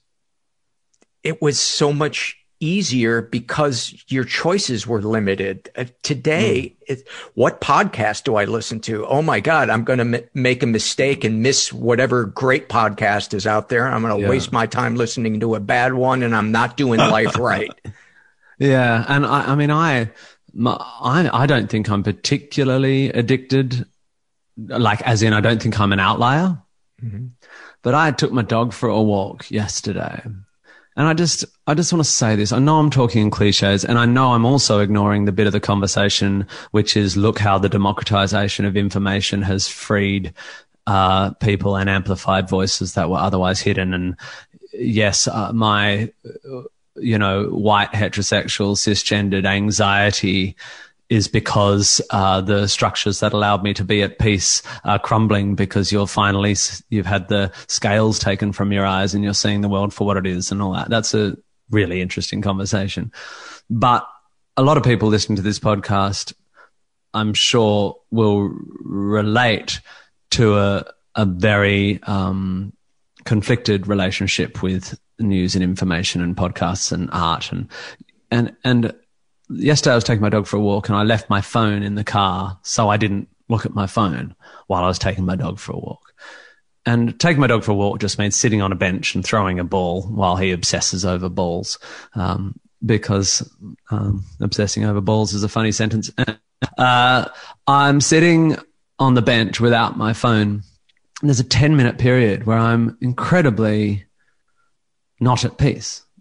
it was so much easier because your choices were limited. Uh, today, mm. it, what podcast do I listen to? Oh my God, I'm going to m- make a mistake and miss whatever great podcast is out there. I'm going to yeah. waste my time listening to a bad one, and I'm not doing life right. Yeah. And I, I mean, I, my, I, I don't think I'm particularly addicted, like as in, I don't think I'm an outlier, mm-hmm. but I took my dog for a walk yesterday. And I just, I just want to say this. I know I'm talking in cliches, and I know I'm also ignoring the bit of the conversation, which is, look how the democratization of information has freed uh, people and amplified voices that were otherwise hidden. And yes, uh, my, you know, white, heterosexual, cisgendered anxiety is because uh, the structures that allowed me to be at peace are crumbling, because you're finally, you've had the scales taken from your eyes and you're seeing the world for what it is and all that. That's a really interesting conversation. But a lot of people listening to this podcast, I'm sure, will relate to a, a very um, conflicted relationship with news and information and podcasts and art. And, and, and, yesterday I was taking my dog for a walk, and I left my phone in the car, so I didn't look at my phone while I was taking my dog for a walk. And taking my dog for a walk just means sitting on a bench and throwing a ball while he obsesses over balls, um, because um, obsessing over balls is a funny sentence. Uh, I'm sitting on the bench without my phone, and there's a ten-minute period where I'm incredibly not at peace.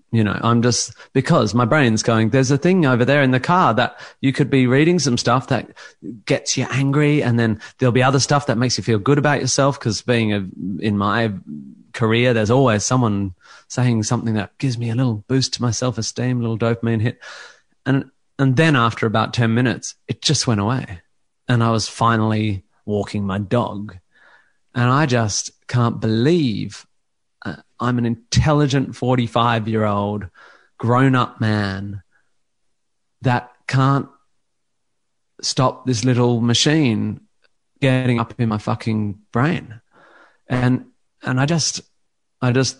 You know, I'm just, because my brain's going, there's a thing over there in the car that you could be reading some stuff that gets you angry, and then there'll be other stuff that makes you feel good about yourself, because being a, in my career, there's always someone saying something that gives me a little boost to my self-esteem, a little dopamine hit. And, and then after about ten minutes, it just went away. And I was finally walking my dog. And I just can't believe uh, I'm an intelligent forty-five-year-old grown-up man that can't stop this little machine getting up in my fucking brain. And and I just I just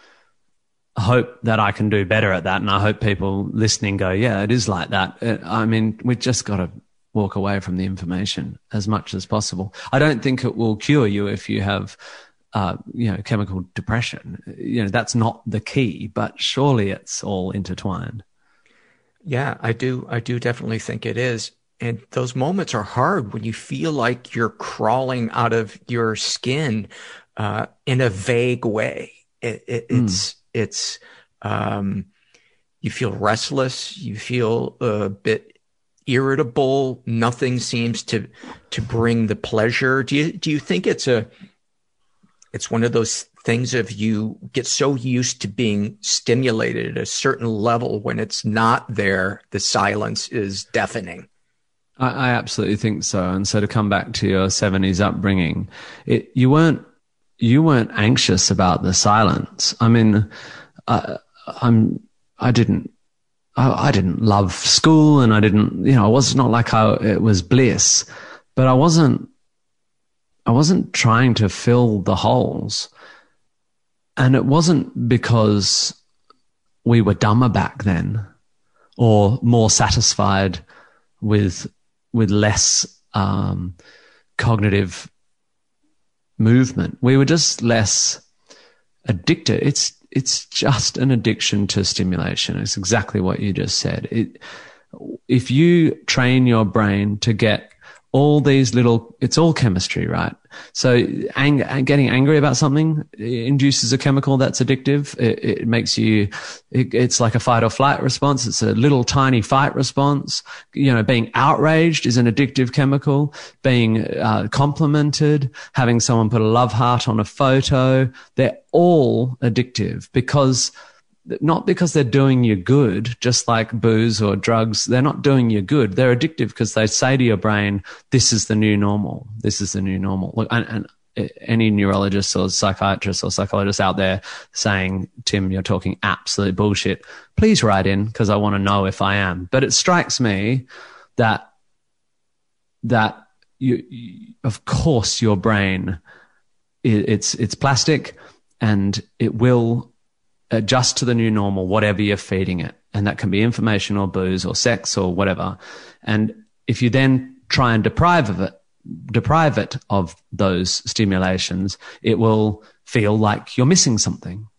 hope that I can do better at that. And I hope people listening go, yeah, it is like that. Uh, I mean, we just got to walk away from the information as much as possible. I don't think it will cure you if you have, uh, you know, chemical depression. You know, that's not the key, but surely it's all intertwined. Yeah, I do. I do definitely think it is. And those moments are hard when you feel like you're crawling out of your skin uh, in a vague way. It, it, it's, mm. it's, um, you feel restless. You feel a bit irritable. Nothing seems to, to bring the pleasure. Do you, do you think it's a, it's one of those things of you get so used to being stimulated at a certain level, when it's not there, the silence is deafening? I, I absolutely think so. And so to come back to your seventies upbringing, it, you weren't, you weren't anxious about the silence. I mean, I, I'm, I didn't, I, I didn't love school, and I didn't, you know, it was not like I, it was bliss, but I wasn't, I wasn't trying to fill the holes. And it wasn't because we were dumber back then or more satisfied with, with less, um, cognitive movement. We were just less addicted. It's, it's just an addiction to stimulation. It's exactly what you just said. It, if you train your brain to get all these little, it's all chemistry, right? So ang- getting angry about something induces a chemical that's addictive. It, it makes you, it, it's like a fight or flight response. It's a little tiny fight response. You know, being outraged is an addictive chemical. Being uh, complimented, having someone put a love heart on a photo, they're all addictive, because not because they're doing you good, just like booze or drugs. They're not doing you good. They're addictive because they say to your brain, this is the new normal. This is the new normal. Look, and, and any neurologist or psychiatrist or psychologist out there saying, Tim, you're talking absolute bullshit, please write in, because I want to know if I am. But it strikes me that, that you, you of course, your brain, it, it's, it's plastic, and it will adjust to the new normal, whatever you're feeding it. And that can be information or booze or sex or whatever. And if you then try and deprive of it, deprive it of those stimulations, it will feel like you're missing something.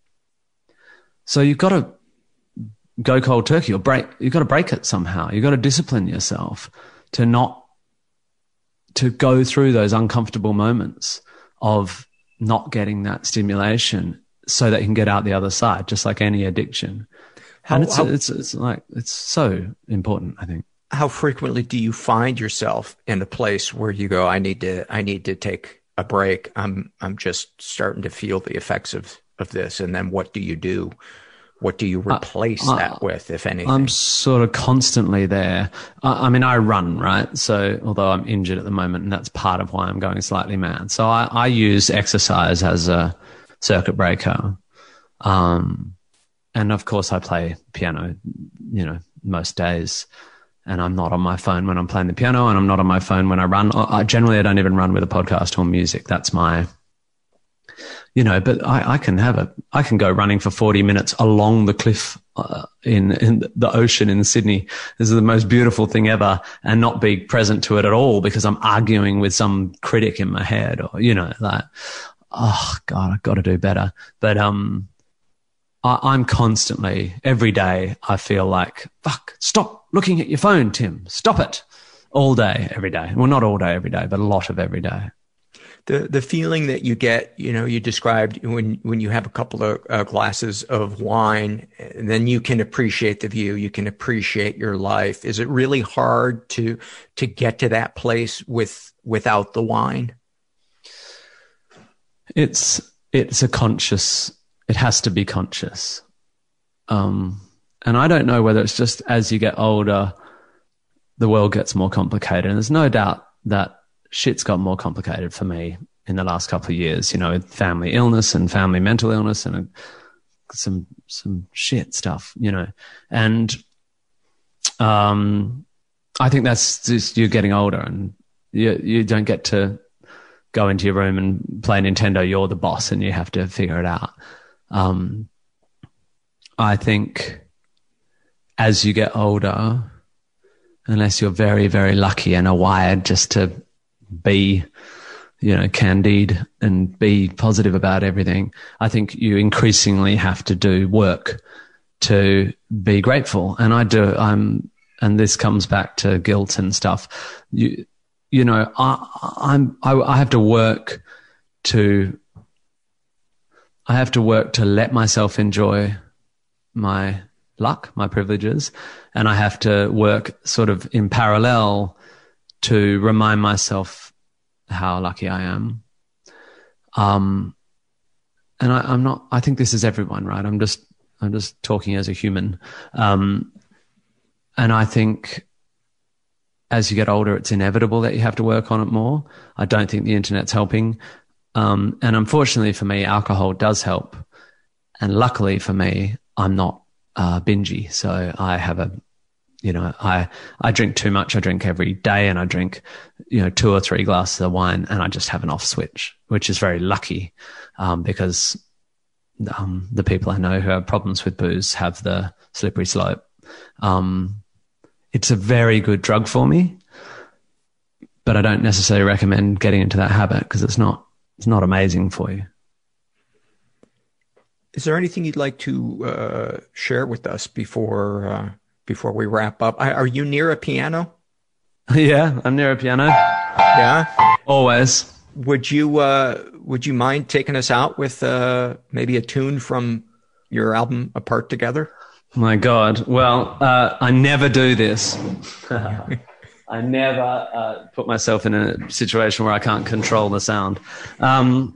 So you've got to go cold turkey or break, you've got to break it somehow. You've got to discipline yourself to not, to go through those uncomfortable moments of not getting that stimulation, so that you can get out the other side, just like any addiction. How, and it's, how, it's, it's like, it's so important, I think. How frequently do you find yourself in a place where you go, I need to, I need to take a break. I'm, I'm just starting to feel the effects of, of this. And then what do you do? What do you replace uh, that uh, with, if anything? I'm sort of constantly there. I, I mean, I run, right? So although I'm injured at the moment, and that's part of why I'm going slightly mad. So I, I use exercise as a circuit breaker. Um, and of course I play piano, you know, most days, and I'm not on my phone when I'm playing the piano, and I'm not on my phone when I run. I, generally, I don't even run with a podcast or music. That's my, you know, but I, I can have a, I can go running for forty minutes along the cliff uh, in, in the ocean in Sydney. This is the most beautiful thing ever, and not be present to it at all because I'm arguing with some critic in my head, or, you know, like, oh God, I've got to do better. But, um, I, I'm constantly, every day, I feel like, fuck, stop looking at your phone, Tim. Stop it. All day, every day. Well, not all day, every day, but a lot of every day. the the feeling that you get, you know, you described when when you have a couple of uh, glasses of wine, and then you can appreciate the view, you can appreciate your life. Is it really hard to to get to that place with without the wine? It's it's a conscious. It has to be conscious, um, and I don't know whether it's just as you get older, the world gets more complicated, and there's no doubt that shit's got more complicated for me in the last couple of years, you know, with family illness and family mental illness and uh, some, some shit stuff, you know, and, um, I think that's just, you're getting older and you, you don't get to go into your room and play Nintendo. You're the boss and you have to figure it out. Um, I think as you get older, unless you're very, very lucky and are wired just to be, you know, candid and be positive about everything, I think you increasingly have to do work to be grateful. And I do, I'm, and this comes back to guilt and stuff. You, you know, I, I'm, I, I have to work to, I have to work to let myself enjoy my luck, my privileges, and I have to work sort of in parallel to remind myself how lucky I am. Um, and I, I'm not, I think this is everyone, right? I'm just, I'm just talking as a human. Um, and I think as you get older, it's inevitable that you have to work on it more. I don't think the internet's helping. Um, and unfortunately for me, alcohol does help. And luckily for me, I'm not uh, bingy. So I have a, You know, I, I drink too much. I drink every day and I drink, you know, two or three glasses of wine and I just have an off switch, which is very lucky, um, because, um, the people I know who have problems with booze have the slippery slope. Um, it's a very good drug for me, but I don't necessarily recommend getting into that habit because it's not, it's not amazing for you. Is there anything you'd like to, uh, share with us before, uh, Before we wrap up? Are you near a piano? Yeah, I'm near a piano. Yeah? Always. Would you uh, would you mind taking us out with uh, maybe a tune from your album Apart Together? My God. Well, uh, I never do this. I never uh, put myself in a situation where I can't control the sound. Um,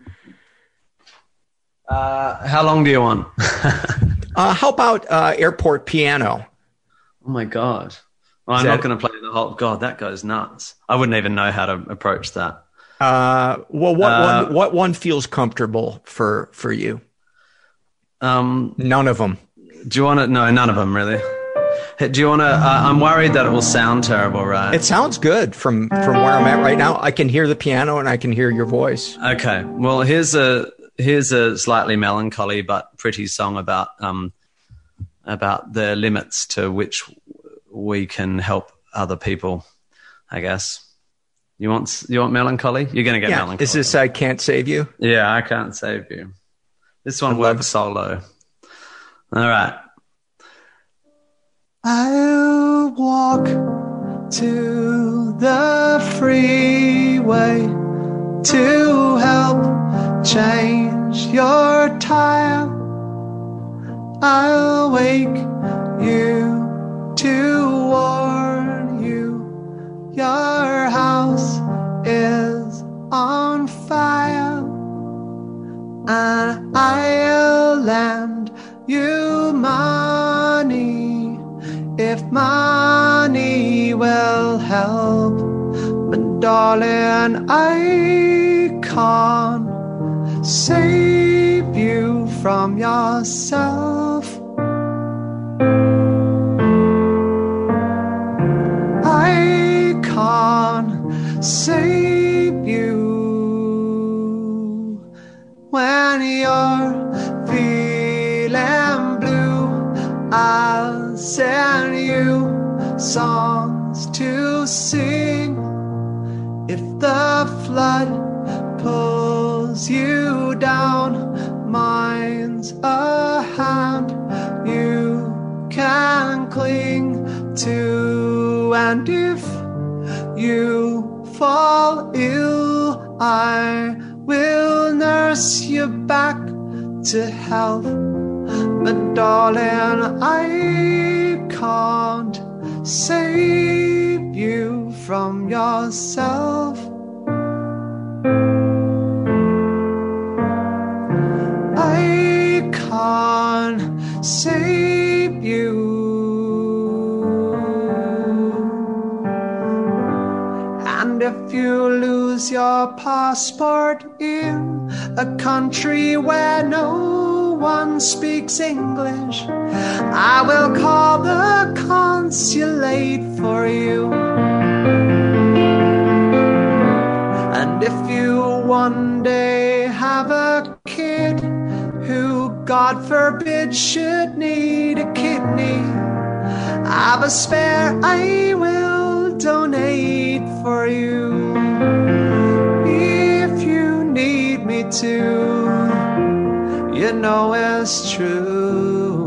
uh, how long do you want? uh, how about uh, Airport Piano? Oh my God. Well, I'm that, not going to play the whole, God, that goes nuts. I wouldn't even know how to approach that. Uh, well, what uh, one, what one feels comfortable for, for you? Um, none of them. Do you want to, no, none of them really. Do you want to, uh, I'm worried that it will sound terrible, right? It sounds good from, from where I'm at right now. I can hear the piano and I can hear your voice. Okay. Well, here's a, here's a slightly melancholy but pretty song about, um, about the limits to which we can help other people, I guess. You want you want melancholy? You're going to get yeah. melancholy. Is this I Can't Save You? Yeah, I Can't Save You. This one works solo. All right. I'll walk to the freeway to help change your tire. I'll wake you to warn you your house is on fire, and I'll lend you money if money will help. But darling, I can't save you from yourself. I can't save you when you're feeling blue. I'll send you songs to sing. If the flood pulls you down, mine's a hand you can cling to. And if you fall ill, I will nurse you back to health. But darling, I can't save you from yourself. I can't save you. And if you lose your passport in a country where no one speaks English, I will call the consulate for you. And if you one day have a kid who, God forbid, should need a kidney, I've a spare I will donate for you. If you need me to, you know it's true.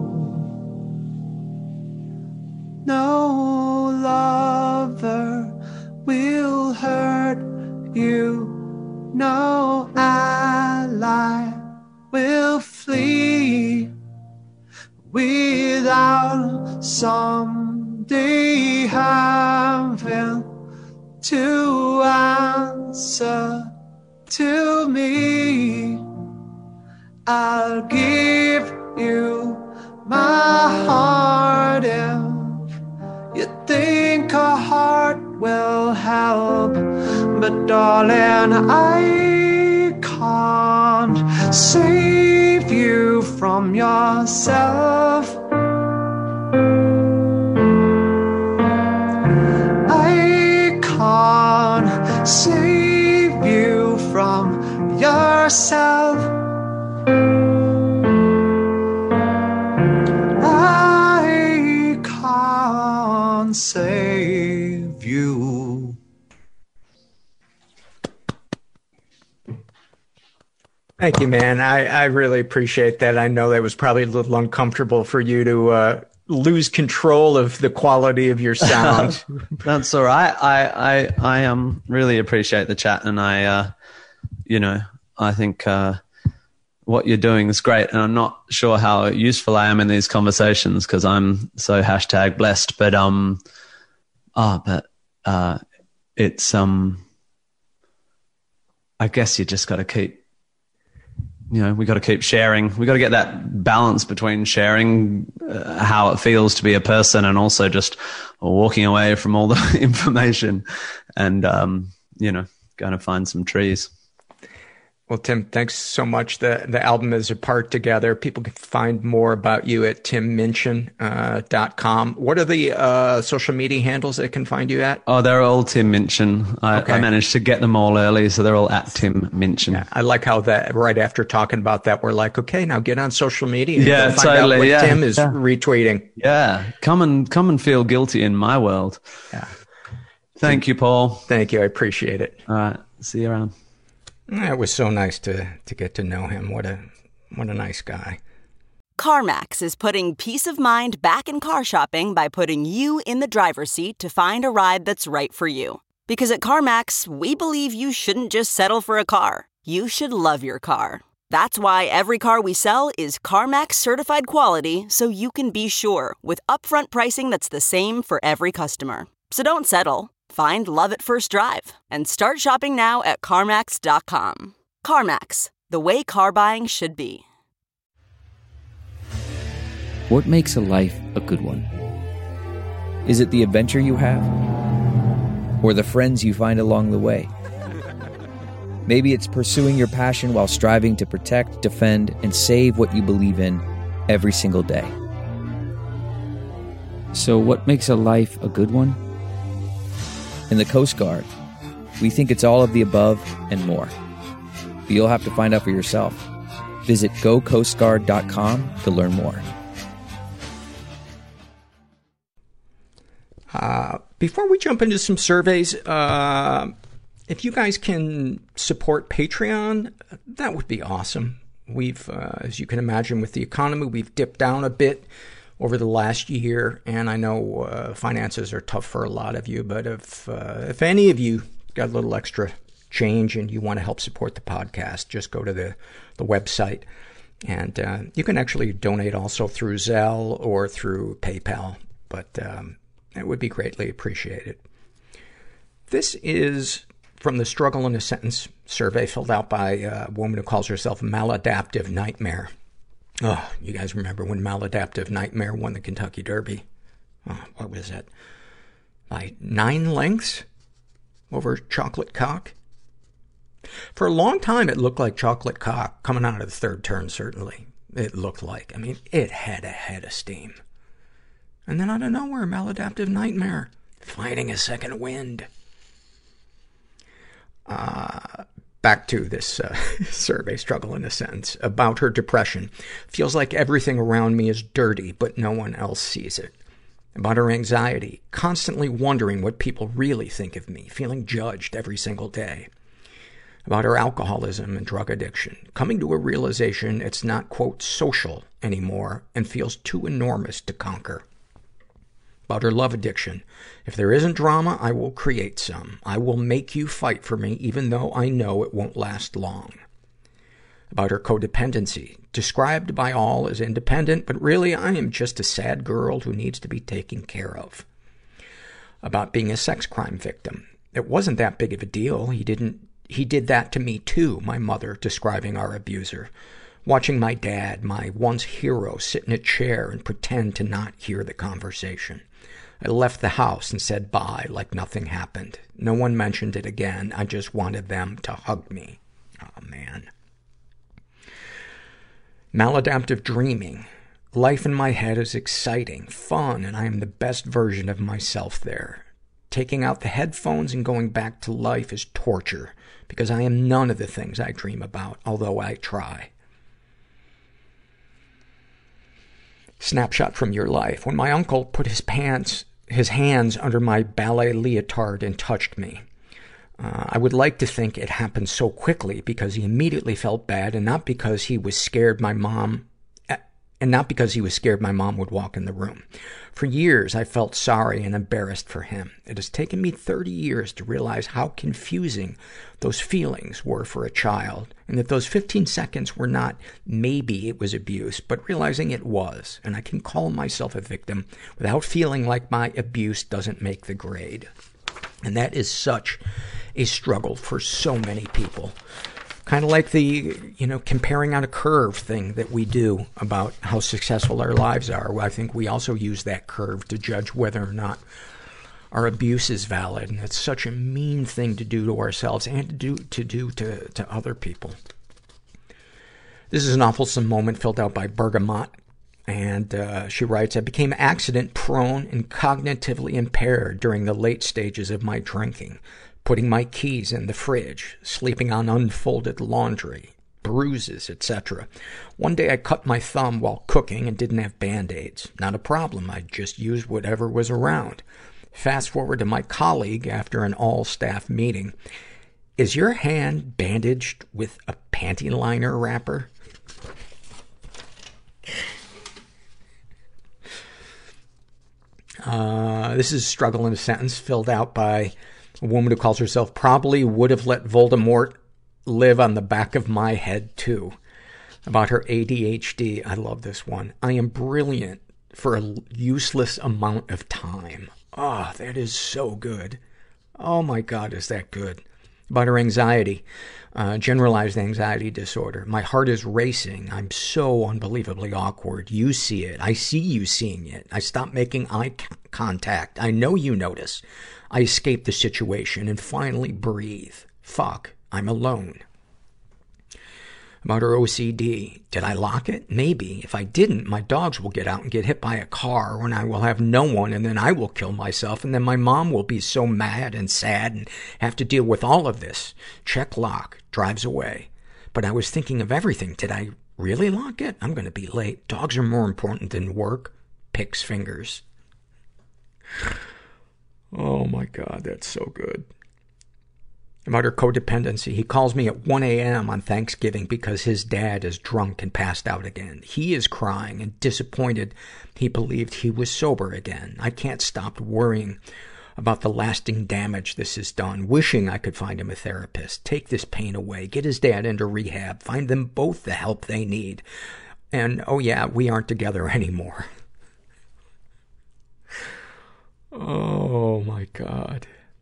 No lover will hurt you. No ally will flee without someday having to answer to me. I'll give you my heart if you think a heart will help. But darling, I can't save you from yourself. I can't save you from yourself. I can't save you. Thank you, man. I, I really appreciate that. I know that was probably a little uncomfortable for you to uh, lose control of the quality of your sound. That's all right. I, I, I um, really appreciate the chat, and I, uh, you know, I think uh, what you're doing is great, and I'm not sure how useful I am in these conversations because I'm so hashtag blessed. But um, ah, oh, but uh, it's um, I guess you just got to keep. You know, we got to keep sharing. We got to get that balance between sharing uh, how it feels to be a person and also just walking away from all the information and, um, you know, going to find some trees. Well, Tim, thanks so much. The the album is apart together. People can find more about you at tim minchin dot com. Uh, what are the uh, social media handles they can find you at? Oh, they're all Tim Minchin. I, okay. I managed to get them all early, so they're all at Tim Minchin. Yeah, I like how that right after talking about that, we're like, okay, now get on social media. And yeah, find totally. out what yeah, Tim is yeah. retweeting. Yeah, come and come and feel guilty in my world. Yeah. Thank you, Paul. Thank you. I appreciate it. All right. See you around. It was so nice to, to get to know him. What a what a nice guy. CarMax is putting peace of mind back in car shopping by putting you in the driver's seat to find a ride that's right for you. Because at CarMax, we believe you shouldn't just settle for a car. You should love your car. That's why every car we sell is CarMax certified quality, so you can be sure with upfront pricing that's the same for every customer. So don't settle. Find love at first drive and start shopping now at CarMax dot com. CarMax, the way car buying should be. What makes a life a good one? Is it the adventure you have? Or the friends you find along the way? Maybe it's pursuing your passion while striving to protect, defend, and save what you believe in every single day. So what makes a life a good one? In the Coast Guard, we think it's all of the above and more. But you'll have to find out for yourself. Visit go coast guard dot com to learn more. Uh, before we jump into some surveys, uh, if you guys can support Patreon, that would be awesome. We've, uh, as you can imagine, with the economy, we've dipped down a bit over the last year, and I know uh, finances are tough for a lot of you, but if uh, if any of you got a little extra change and you want to help support the podcast, just go to the, the website. And uh, you can actually donate also through Zelle or through PayPal, but um, it would be greatly appreciated. This is from the Struggle in a Sentence survey filled out by a woman who calls herself Maladaptive Nightmare. Oh, you guys remember when Maladaptive Nightmare won the Kentucky Derby? Oh, what was that? By nine lengths over Chocolate Cock? For a long time, it looked like Chocolate Cock coming out of the third turn, certainly. It looked like. I mean, it had a head of steam. And then out of nowhere, Maladaptive Nightmare, finding a second wind. Uh, back to this uh, survey, Struggle in a Sentence, about her depression. Feels like everything around me is dirty, but no one else sees it. About her anxiety, constantly wondering what people really think of me, feeling judged every single day. About her alcoholism and drug addiction, coming to a realization it's not, quote, social anymore and feels too enormous to conquer. About her love addiction. If there isn't drama, I will create some. I will make you fight for me, even though I know it won't last long. About her codependency. Described by all as independent, but really I am just a sad girl who needs to be taken care of. About being a sex crime victim. It wasn't that big of a deal. He didn't, he did that to me too, my mother, describing our abuser. Watching my dad, my once hero, sit in a chair and pretend to not hear the conversation. I left the house and said bye like nothing happened. No one mentioned it again. I just wanted them to hug me. Oh, man. Maladaptive dreaming. Life in my head is exciting, fun, and I am the best version of myself there. Taking out the headphones and going back to life is torture, because I am none of the things I dream about, although I try. Snapshot from your life. When my uncle put his pants, his hands under my ballet leotard and touched me. Uh, I would like to think it happened so quickly because he immediately felt bad and not because he was scared my mom, and not because he was scared my mom would walk in the room. For years, I felt sorry and embarrassed for him. It has taken me thirty years to realize how confusing those feelings were for a child, and that those fifteen seconds were not maybe it was abuse, but realizing it was, and I can call myself a victim without feeling like my abuse doesn't make the grade. And that is such a struggle for so many people. Kind of like the, you know, comparing on a curve thing that we do about how successful our lives are. I think we also use that curve to judge whether or not our abuse is valid. And it's such a mean thing to do to ourselves and to do to, do to, to other people. This is an awfulsome moment filled out by Bergamot. And uh, she writes, I became accident-prone and cognitively impaired during the late stages of my drinking. Putting my keys in the fridge, sleeping on unfolded laundry, bruises, et cetera. One day I cut my thumb while cooking and didn't have Band-Aids. Not a problem. I just used whatever was around. Fast forward to my colleague after an all-staff meeting. Is your hand bandaged with a panty liner wrapper? Uh, this is Struggle in a Sentence filled out by a woman who calls herself probably would have let Voldemort live on the back of my head too. About her A D H D. I love this one. I am brilliant for a useless amount of time. Oh, that is so good. Oh my God, is that good. About her anxiety. Uh, generalized anxiety disorder. My heart is racing. I'm so unbelievably awkward. You see it. I see you seeing it. I stop making eye c- contact. I know you notice. I escape the situation and finally breathe. Fuck, I'm alone. About her O C D. Did I lock it? Maybe. If I didn't, my dogs will get out and get hit by a car, and I will have no one, and then I will kill myself, and then my mom will be so mad and sad and have to deal with all of this. Check lock. Drives away. But I was thinking of everything. Did I really lock it? I'm gonna be late. Dogs are more important than work. Picks fingers. Oh my God, that's so good. About her codependency. He calls me at one a.m. on Thanksgiving because his dad is drunk and passed out again. He is crying and disappointed he believed he was sober again. I can't stop worrying about the lasting damage this has done, wishing I could find him a therapist, take this pain away, get his dad into rehab, find them both the help they need. And, oh yeah, we aren't together anymore. Oh my God.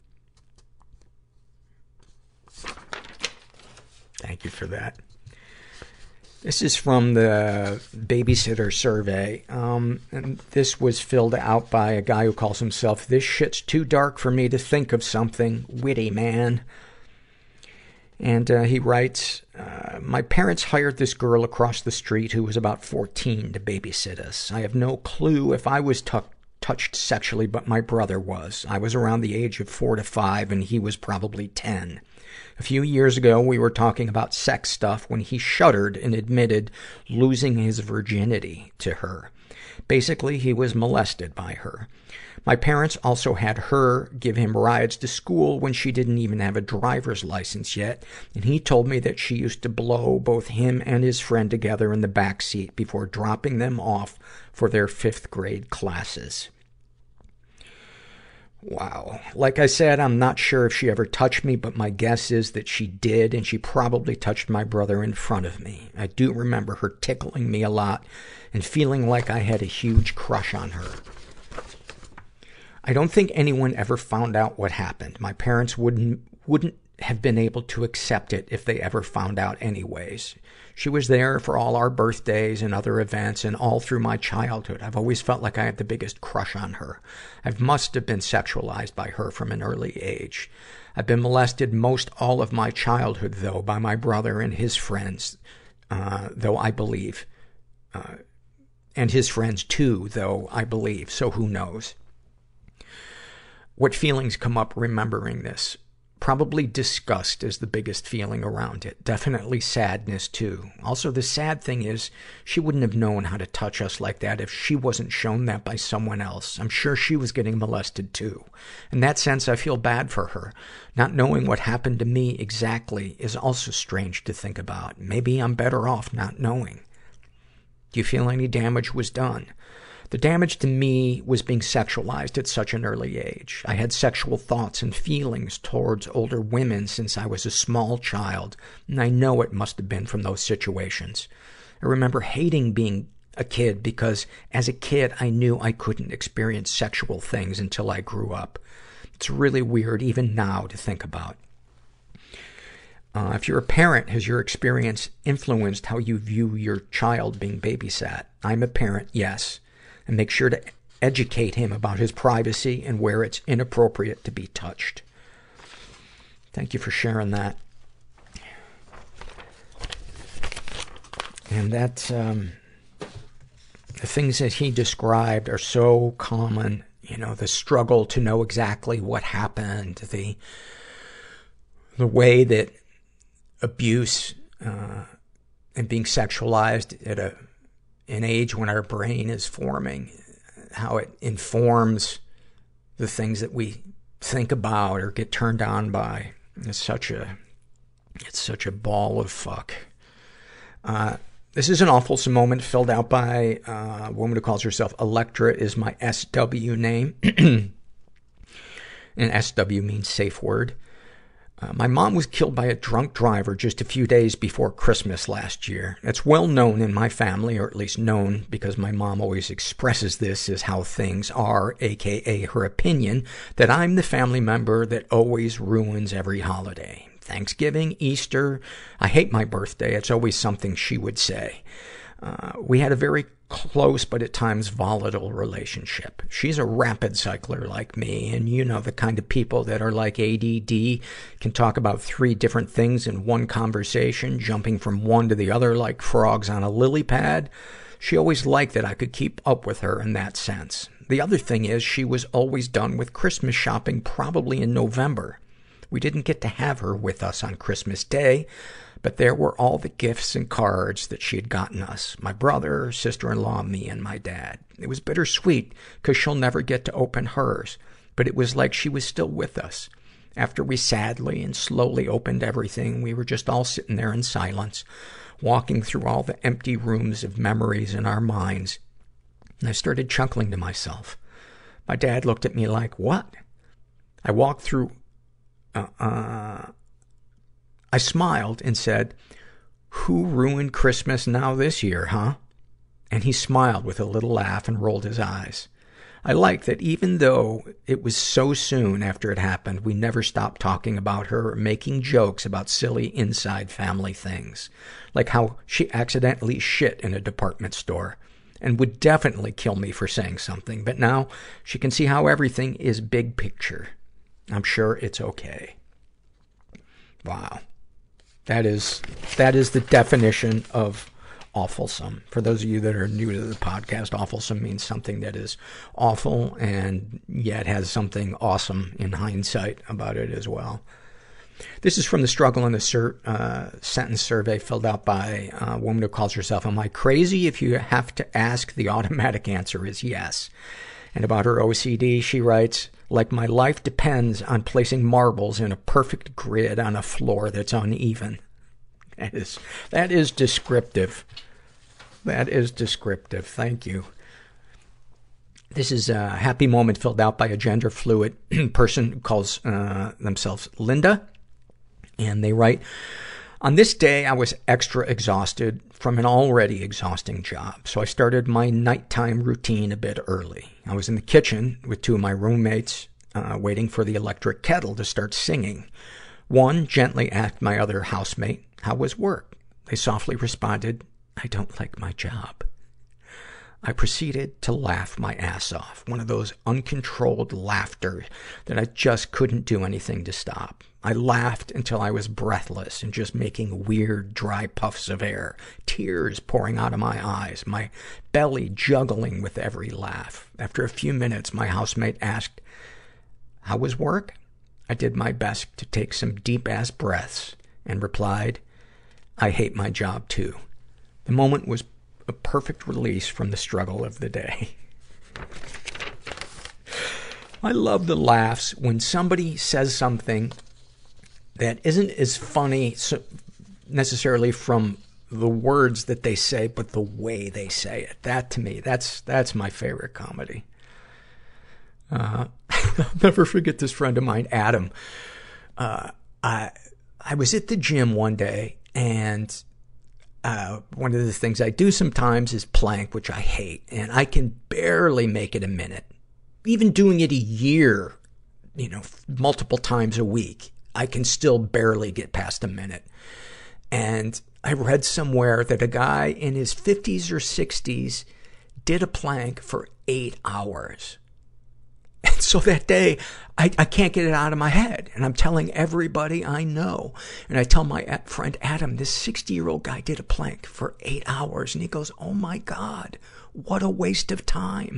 Thank you for that. This is from the babysitter survey. Um, and this was filled out by a guy who calls himself, "This shit's too dark for me to think of something witty, man." And uh, he writes, uh, "My parents hired this girl across the street who was about fourteen to babysit us. I have no clue if I was tucked touched sexually, but my brother was. I was around the age of four to five, and he was probably ten. A few years ago, we were talking about sex stuff when he shuddered and admitted losing his virginity to her. Basically, he was molested by her. My parents also had her give him rides to school when she didn't even have a driver's license yet, and he told me that she used to blow both him and his friend together in the back seat before dropping them off for their fifth grade classes." Wow. Like I said, I'm not sure if she ever touched me, but my guess is that she did, and she probably touched my brother in front of me. I do remember her tickling me a lot and feeling like I had a huge crush on her. I don't think anyone ever found out what happened. My parents wouldn't, wouldn't have been able to accept it if they ever found out anyways. She was there for all our birthdays and other events, and all through my childhood. I've always felt like I had the biggest crush on her. I must have been sexualized by her from an early age. I've been molested most all of my childhood, though, by my brother and his friends, uh, though I believe. Uh, and his friends, too, though I believe, so who knows? What feelings come up remembering this? Probably disgust is the biggest feeling around it. Definitely sadness, too. Also, the sad thing is, she wouldn't have known how to touch us like that if she wasn't shown that by someone else. I'm sure she was getting molested, too. In that sense, I feel bad for her. Not knowing what happened to me exactly is also strange to think about. Maybe I'm better off not knowing. Do you feel any damage was done? The damage to me was being sexualized at such an early age. I had sexual thoughts and feelings towards older women since I was a small child, and I know it must have been from those situations. I remember hating being a kid because as a kid I knew I couldn't experience sexual things until I grew up. It's really weird even now to think about. Uh, if you're a parent, has your experience influenced how you view your child being babysat? I'm a parent, yes. And make sure to educate him about his privacy and where it's inappropriate to be touched. Thank you for sharing that. And that, um, the things that he described are so common. You know, the struggle to know exactly what happened, the, the way that abuse, uh, and being sexualized at a, an age when our brain is forming, how it informs the things that we think about or get turned on by. It's such a, it's such a ball of fuck. Uh, this is an awfulsome moment filled out by uh, a woman who calls herself Electra is my S W name. And S W means safe word. Uh, my mom was killed by a drunk driver just a few days before Christmas last year. It's well known in my family, or at least known because my mom always expresses this as how things are, aka her opinion, that I'm the family member that always ruins every holiday. Thanksgiving, Easter, I hate my birthday. It's always something she would say. Uh, we had a very close but at times volatile relationship. She's a rapid cycler like me, and you know the kind of people that are like A D D, can talk about three different things in one conversation, jumping from one to the other like frogs on a lily pad. She always liked that I could keep up with her in that sense. The other thing is she was always done with Christmas shopping probably in November. We didn't get to have her with us on Christmas Day, but there were all the gifts and cards that she had gotten us. My brother, sister-in-law, me, and my dad. It was bittersweet, because she'll never get to open hers. But it was like she was still with us. After we sadly and slowly opened everything, we were just all sitting there in silence, walking through all the empty rooms of memories in our minds. And I started chuckling to myself. My dad looked at me like, what? I walked through, uh, uh, I smiled and said, "Who ruined Christmas now this year, huh?" And he smiled with a little laugh and rolled his eyes. I liked that even though it was so soon after it happened, we never stopped talking about her or making jokes about silly inside family things. Like how she accidentally shit in a department store and would definitely kill me for saying something. But now she can see how everything is big picture. I'm sure it's okay. Wow. That is, that is the definition of awfulsome. For those of you that are new to the podcast, awfulsome means something that is awful and yet has something awesome in hindsight about it as well. This is from the Struggle in the Sur- uh, Sentence survey filled out by a woman who calls herself, "Am I crazy?" If you have to ask, the automatic answer is yes. And about her O C D, she writes, "Like my life depends on placing marbles in a perfect grid on a floor that's uneven." That is, that is descriptive. That is descriptive. Thank you. This is a happy moment filled out by a gender fluid person who calls uh, themselves Linda. And they write, "On this day, I was extra exhausted from an already exhausting job. So I started my nighttime routine a bit early. I was in the kitchen with two of my roommates, uh, waiting for the electric kettle to start singing. One gently asked my other housemate, 'How was work?' They softly responded, 'I don't like my job.' I proceeded to laugh my ass off. One of those uncontrolled laughter that I just couldn't do anything to stop. I laughed until I was breathless and just making weird, dry puffs of air, tears pouring out of my eyes, my belly juggling with every laugh. After a few minutes, my housemate asked, 'How was work?' I did my best to take some deep-ass breaths and replied, 'I hate my job, too.' The moment was a perfect release from the struggle of the day." I love the laughs when somebody says something that isn't as funny necessarily from the words that they say, but the way they say it. That, to me, that's, that's my favorite comedy. Uh, I'll never forget this friend of mine, Adam. Uh, I, I was at the gym one day, and Uh, one of the things I do sometimes is plank, which I hate, and I can barely make it a minute. Even doing it a year, you know, multiple times a week, I can still barely get past a minute. And I read somewhere that a guy in his fifties or sixties did a plank for eight hours. And so that day, I, I can't get it out of my head. And I'm telling everybody I know. And I tell my friend Adam, this sixty-year-old guy did a plank for eight hours. And he goes, "Oh my God, what a waste of time."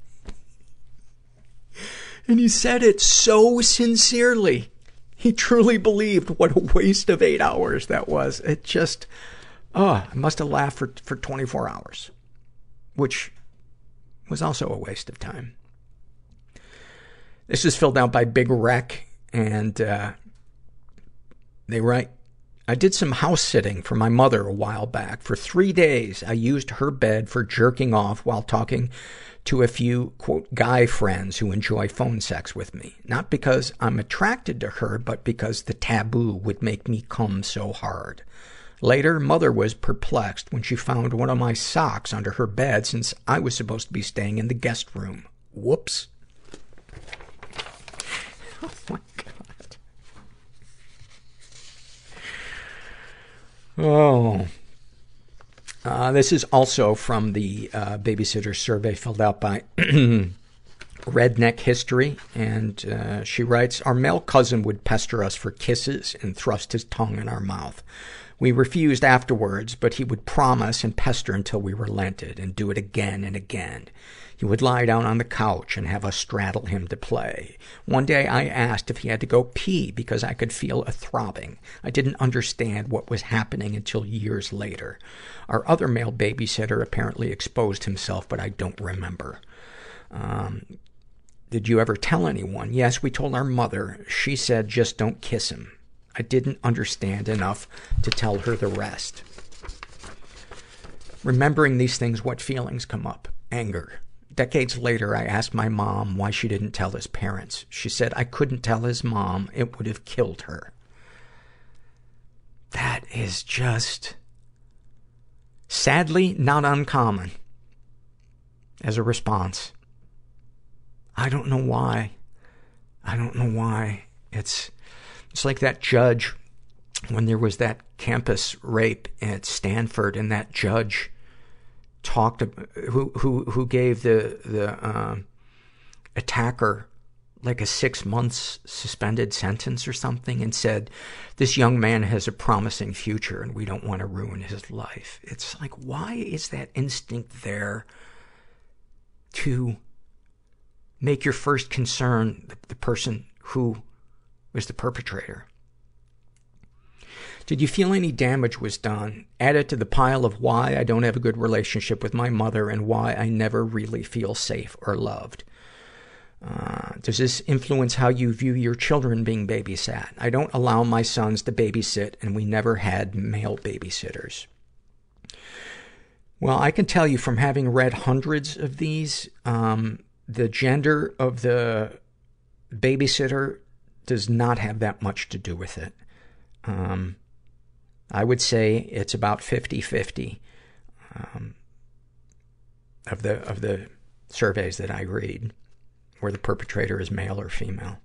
And he said it so sincerely. He truly believed what a waste of eight hours that was. It just, oh, I must have laughed for, for twenty-four hours, which was also a waste of time. This is filled out by Big Wreck, and uh, they write, "I did some house sitting for my mother a while back. For three days, I used her bed for jerking off while talking to a few, quote, guy friends who enjoy phone sex with me. Not because I'm attracted to her, but because the taboo would make me come so hard. Later, Mother was perplexed when she found one of my socks under her bed since I was supposed to be staying in the guest room. Whoops." Oh my God. Oh. Uh, this is also from the uh, babysitter survey filled out by Redneck History. And uh, she writes, "Our male cousin would pester us for kisses and thrust his tongue in our mouth. We refused afterwards, but he would promise and pester until we relented and do it again and again. He would lie down on the couch and have us straddle him to play. One day I asked if he had to go pee because I could feel a throbbing. I didn't understand what was happening until years later. Our other male babysitter apparently exposed himself, but I don't remember. Um, did you ever tell anyone? Yes, we told our mother. She said, just don't kiss him. I didn't understand enough to tell her the rest." Remembering these things, what feelings come up? Anger, Decades later, I asked my mom why she didn't tell his parents. She said, I couldn't tell his mom. It would have killed her. That is just, sadly, not uncommon as a response. I don't know why. I don't know why. It's, it's like that judge when there was that campus rape at Stanford, and that judge talked, who, who, who gave the, the, um, attacker like a six months suspended sentence or something, and said, this young man has a promising future and we don't want to ruin his life. It's like, why is that instinct there to make your first concern the, the person who was the perpetrator? Did you feel any damage was done? Add it to the pile of why I don't have a good relationship with my mother and why I never really feel safe or loved. Uh, does this influence how you view your children being babysat? I don't allow my sons to babysit, and we never had male babysitters. Well, I can tell you from having read hundreds of these, um, the gender of the babysitter does not have that much to do with it. Um, I would say it's about fifty-fifty, um, of the, of the surveys that I read, where the perpetrator is male or female.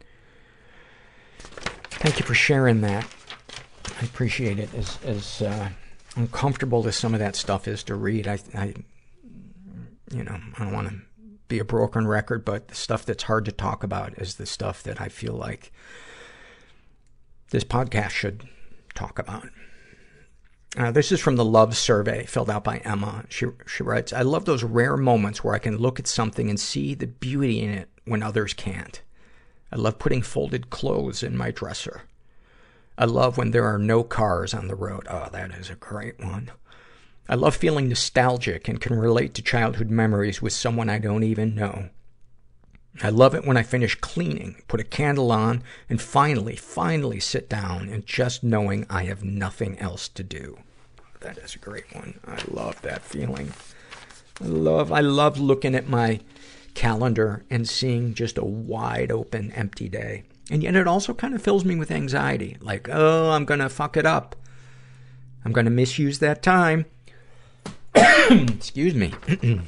Thank you for sharing that. I appreciate it. As, as, uh, uncomfortable as some of that stuff is to read, I, I, you know, I don't want to be a broken record, but the stuff that's hard to talk about is the stuff that I feel like this podcast should talk about. Uh, this is from the Love Survey, filled out by Emma. She, she writes, I love those rare moments where I can look at something and see the beauty in it when others can't. I love putting folded clothes in my dresser. I love when there are no cars on the road. Oh, that is a great one. I love feeling nostalgic and can relate to childhood memories with someone I don't even know. I love it when I finish cleaning, put a candle on, and finally, finally sit down and just knowing I have nothing else to do. That is a great one. I love that feeling. I love, I love looking at my calendar and seeing just a wide open, empty day. And yet it also kind of fills me with anxiety. Like, oh, I'm gonna fuck it up. I'm gonna misuse that time. Excuse me.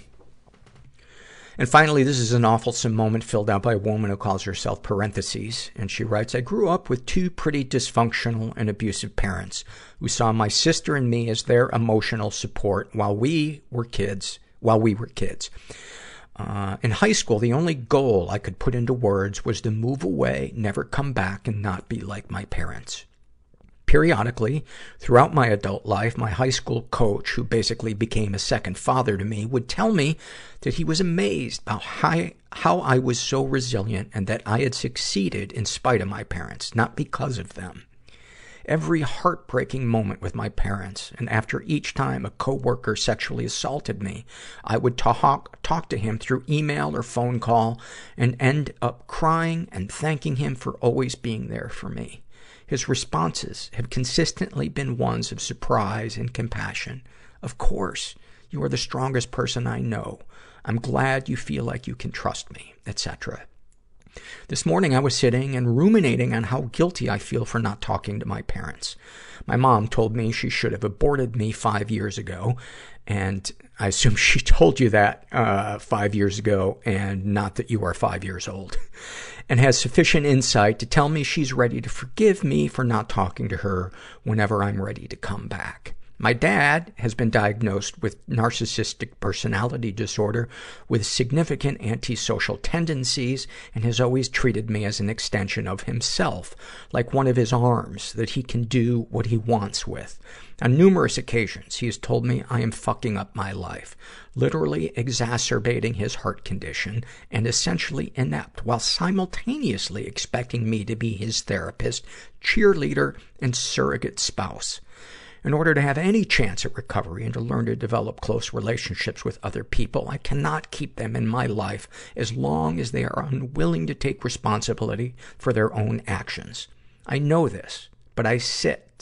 And finally, this is an awfulsome moment filled out by a woman who calls herself Parentheses. And she writes, I grew up with two pretty dysfunctional and abusive parents who saw my sister and me as their emotional support while we were kids, while we were kids. Uh, in high school, the only goal I could put into words was to move away, never come back, and not be like my parents. Periodically, throughout my adult life, my high school coach, who basically became a second father to me, would tell me that he was amazed about how, how I was so resilient and that I had succeeded in spite of my parents, not because of them. Every heartbreaking moment with my parents, and after each time a coworker sexually assaulted me, I would talk, talk to him through email or phone call and end up crying and thanking him for always being there for me. His responses have consistently been ones of surprise and compassion. Of course, you are the strongest person I know. I'm glad you feel like you can trust me, et cetera. This morning I was sitting and ruminating on how guilty I feel for not talking to my parents. My mom told me she should have aborted me five years ago, and I assume she told you that uh five years ago and not that you are five years old, and has sufficient insight to tell me she's ready to forgive me for not talking to her whenever I'm ready to come back. My dad has been diagnosed with narcissistic personality disorder with significant antisocial tendencies and has always treated me as an extension of himself, like one of his arms that he can do what he wants with. On numerous occasions, he has told me I am fucking up my life, literally exacerbating his heart condition and essentially inept, while simultaneously expecting me to be his therapist, cheerleader, and surrogate spouse. In order to have any chance at recovery and to learn to develop close relationships with other people, I cannot keep them in my life as long as they are unwilling to take responsibility for their own actions. I know this, but I sit,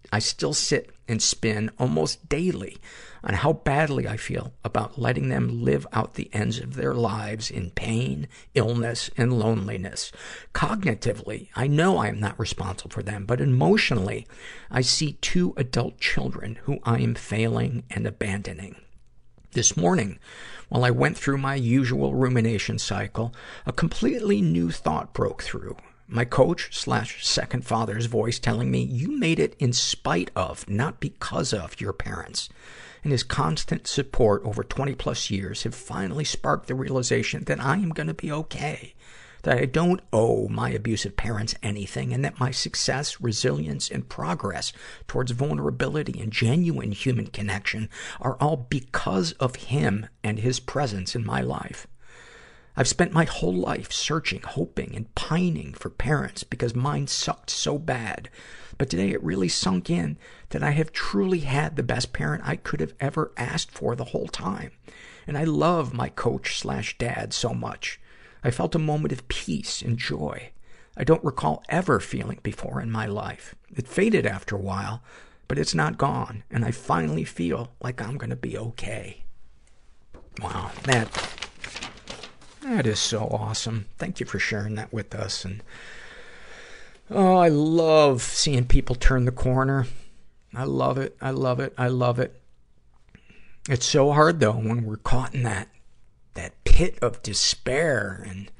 I still sit and spin almost daily on how badly I feel about letting them live out the ends of their lives in pain, illness, and loneliness. Cognitively, I know I am not responsible for them, but emotionally, I see two adult children who I am failing and abandoning. This morning, while I went through my usual rumination cycle, a completely new thought broke through. My coach slash second father's voice telling me, you made it in spite of, not because of, your parents. And his constant support over twenty plus years have finally sparked the realization that I am going to be okay. That I don't owe my abusive parents anything, and that my success, resilience, and progress towards vulnerability and genuine human connection are all because of him and his presence in my life. I've spent my whole life searching, hoping, and pining for parents because mine sucked so bad. But today it really sunk in that I have truly had the best parent I could have ever asked for the whole time. And I love my coach slash dad so much. I felt a moment of peace and joy I don't recall ever feeling before in my life. It faded after a while, but it's not gone, and I finally feel like I'm going to be okay. Wow, that... That is so awesome. Thank you for sharing that with us. And oh, I love seeing people turn the corner. I love it. I love it. I love it. It's so hard though when we're caught in that that pit of despair, and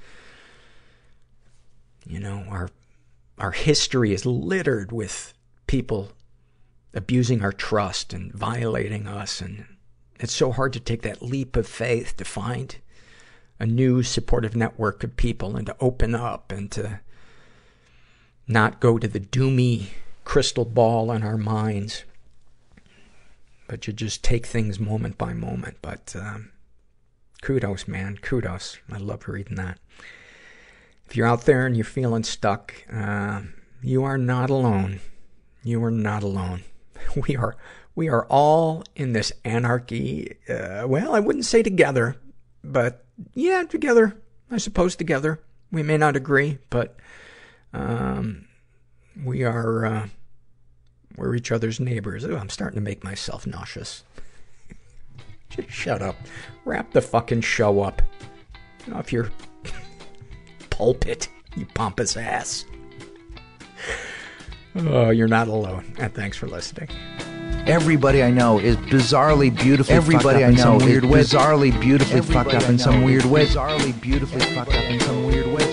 you know, our our history is littered with people abusing our trust and violating us, and it's so hard to take that leap of faith to find a new supportive network of people and to open up and to not go to the doomy crystal ball in our minds, but you just take things moment by moment. But um, kudos, man, kudos. I love reading that. If you're out there and you're feeling stuck, uh, you are not alone. You are not alone. We are, we are all in this anarchy. Uh, well, I wouldn't say together, but yeah, together. I suppose together. We may not agree, but um, we are uh, we're each other's neighbors. Ooh, I'm starting to make myself nauseous. Just shut up. Wrap the fucking show up. Get off your pulpit, you pompous ass. Oh, you're not alone. And thanks for listening. Everybody I know is bizarrely beautifully Everybody fucked up I in know some is weird way. bizarrely beautifully Everybody fucked up I in know some is weird way. Bizarrely beautifully fucked up in some weird way.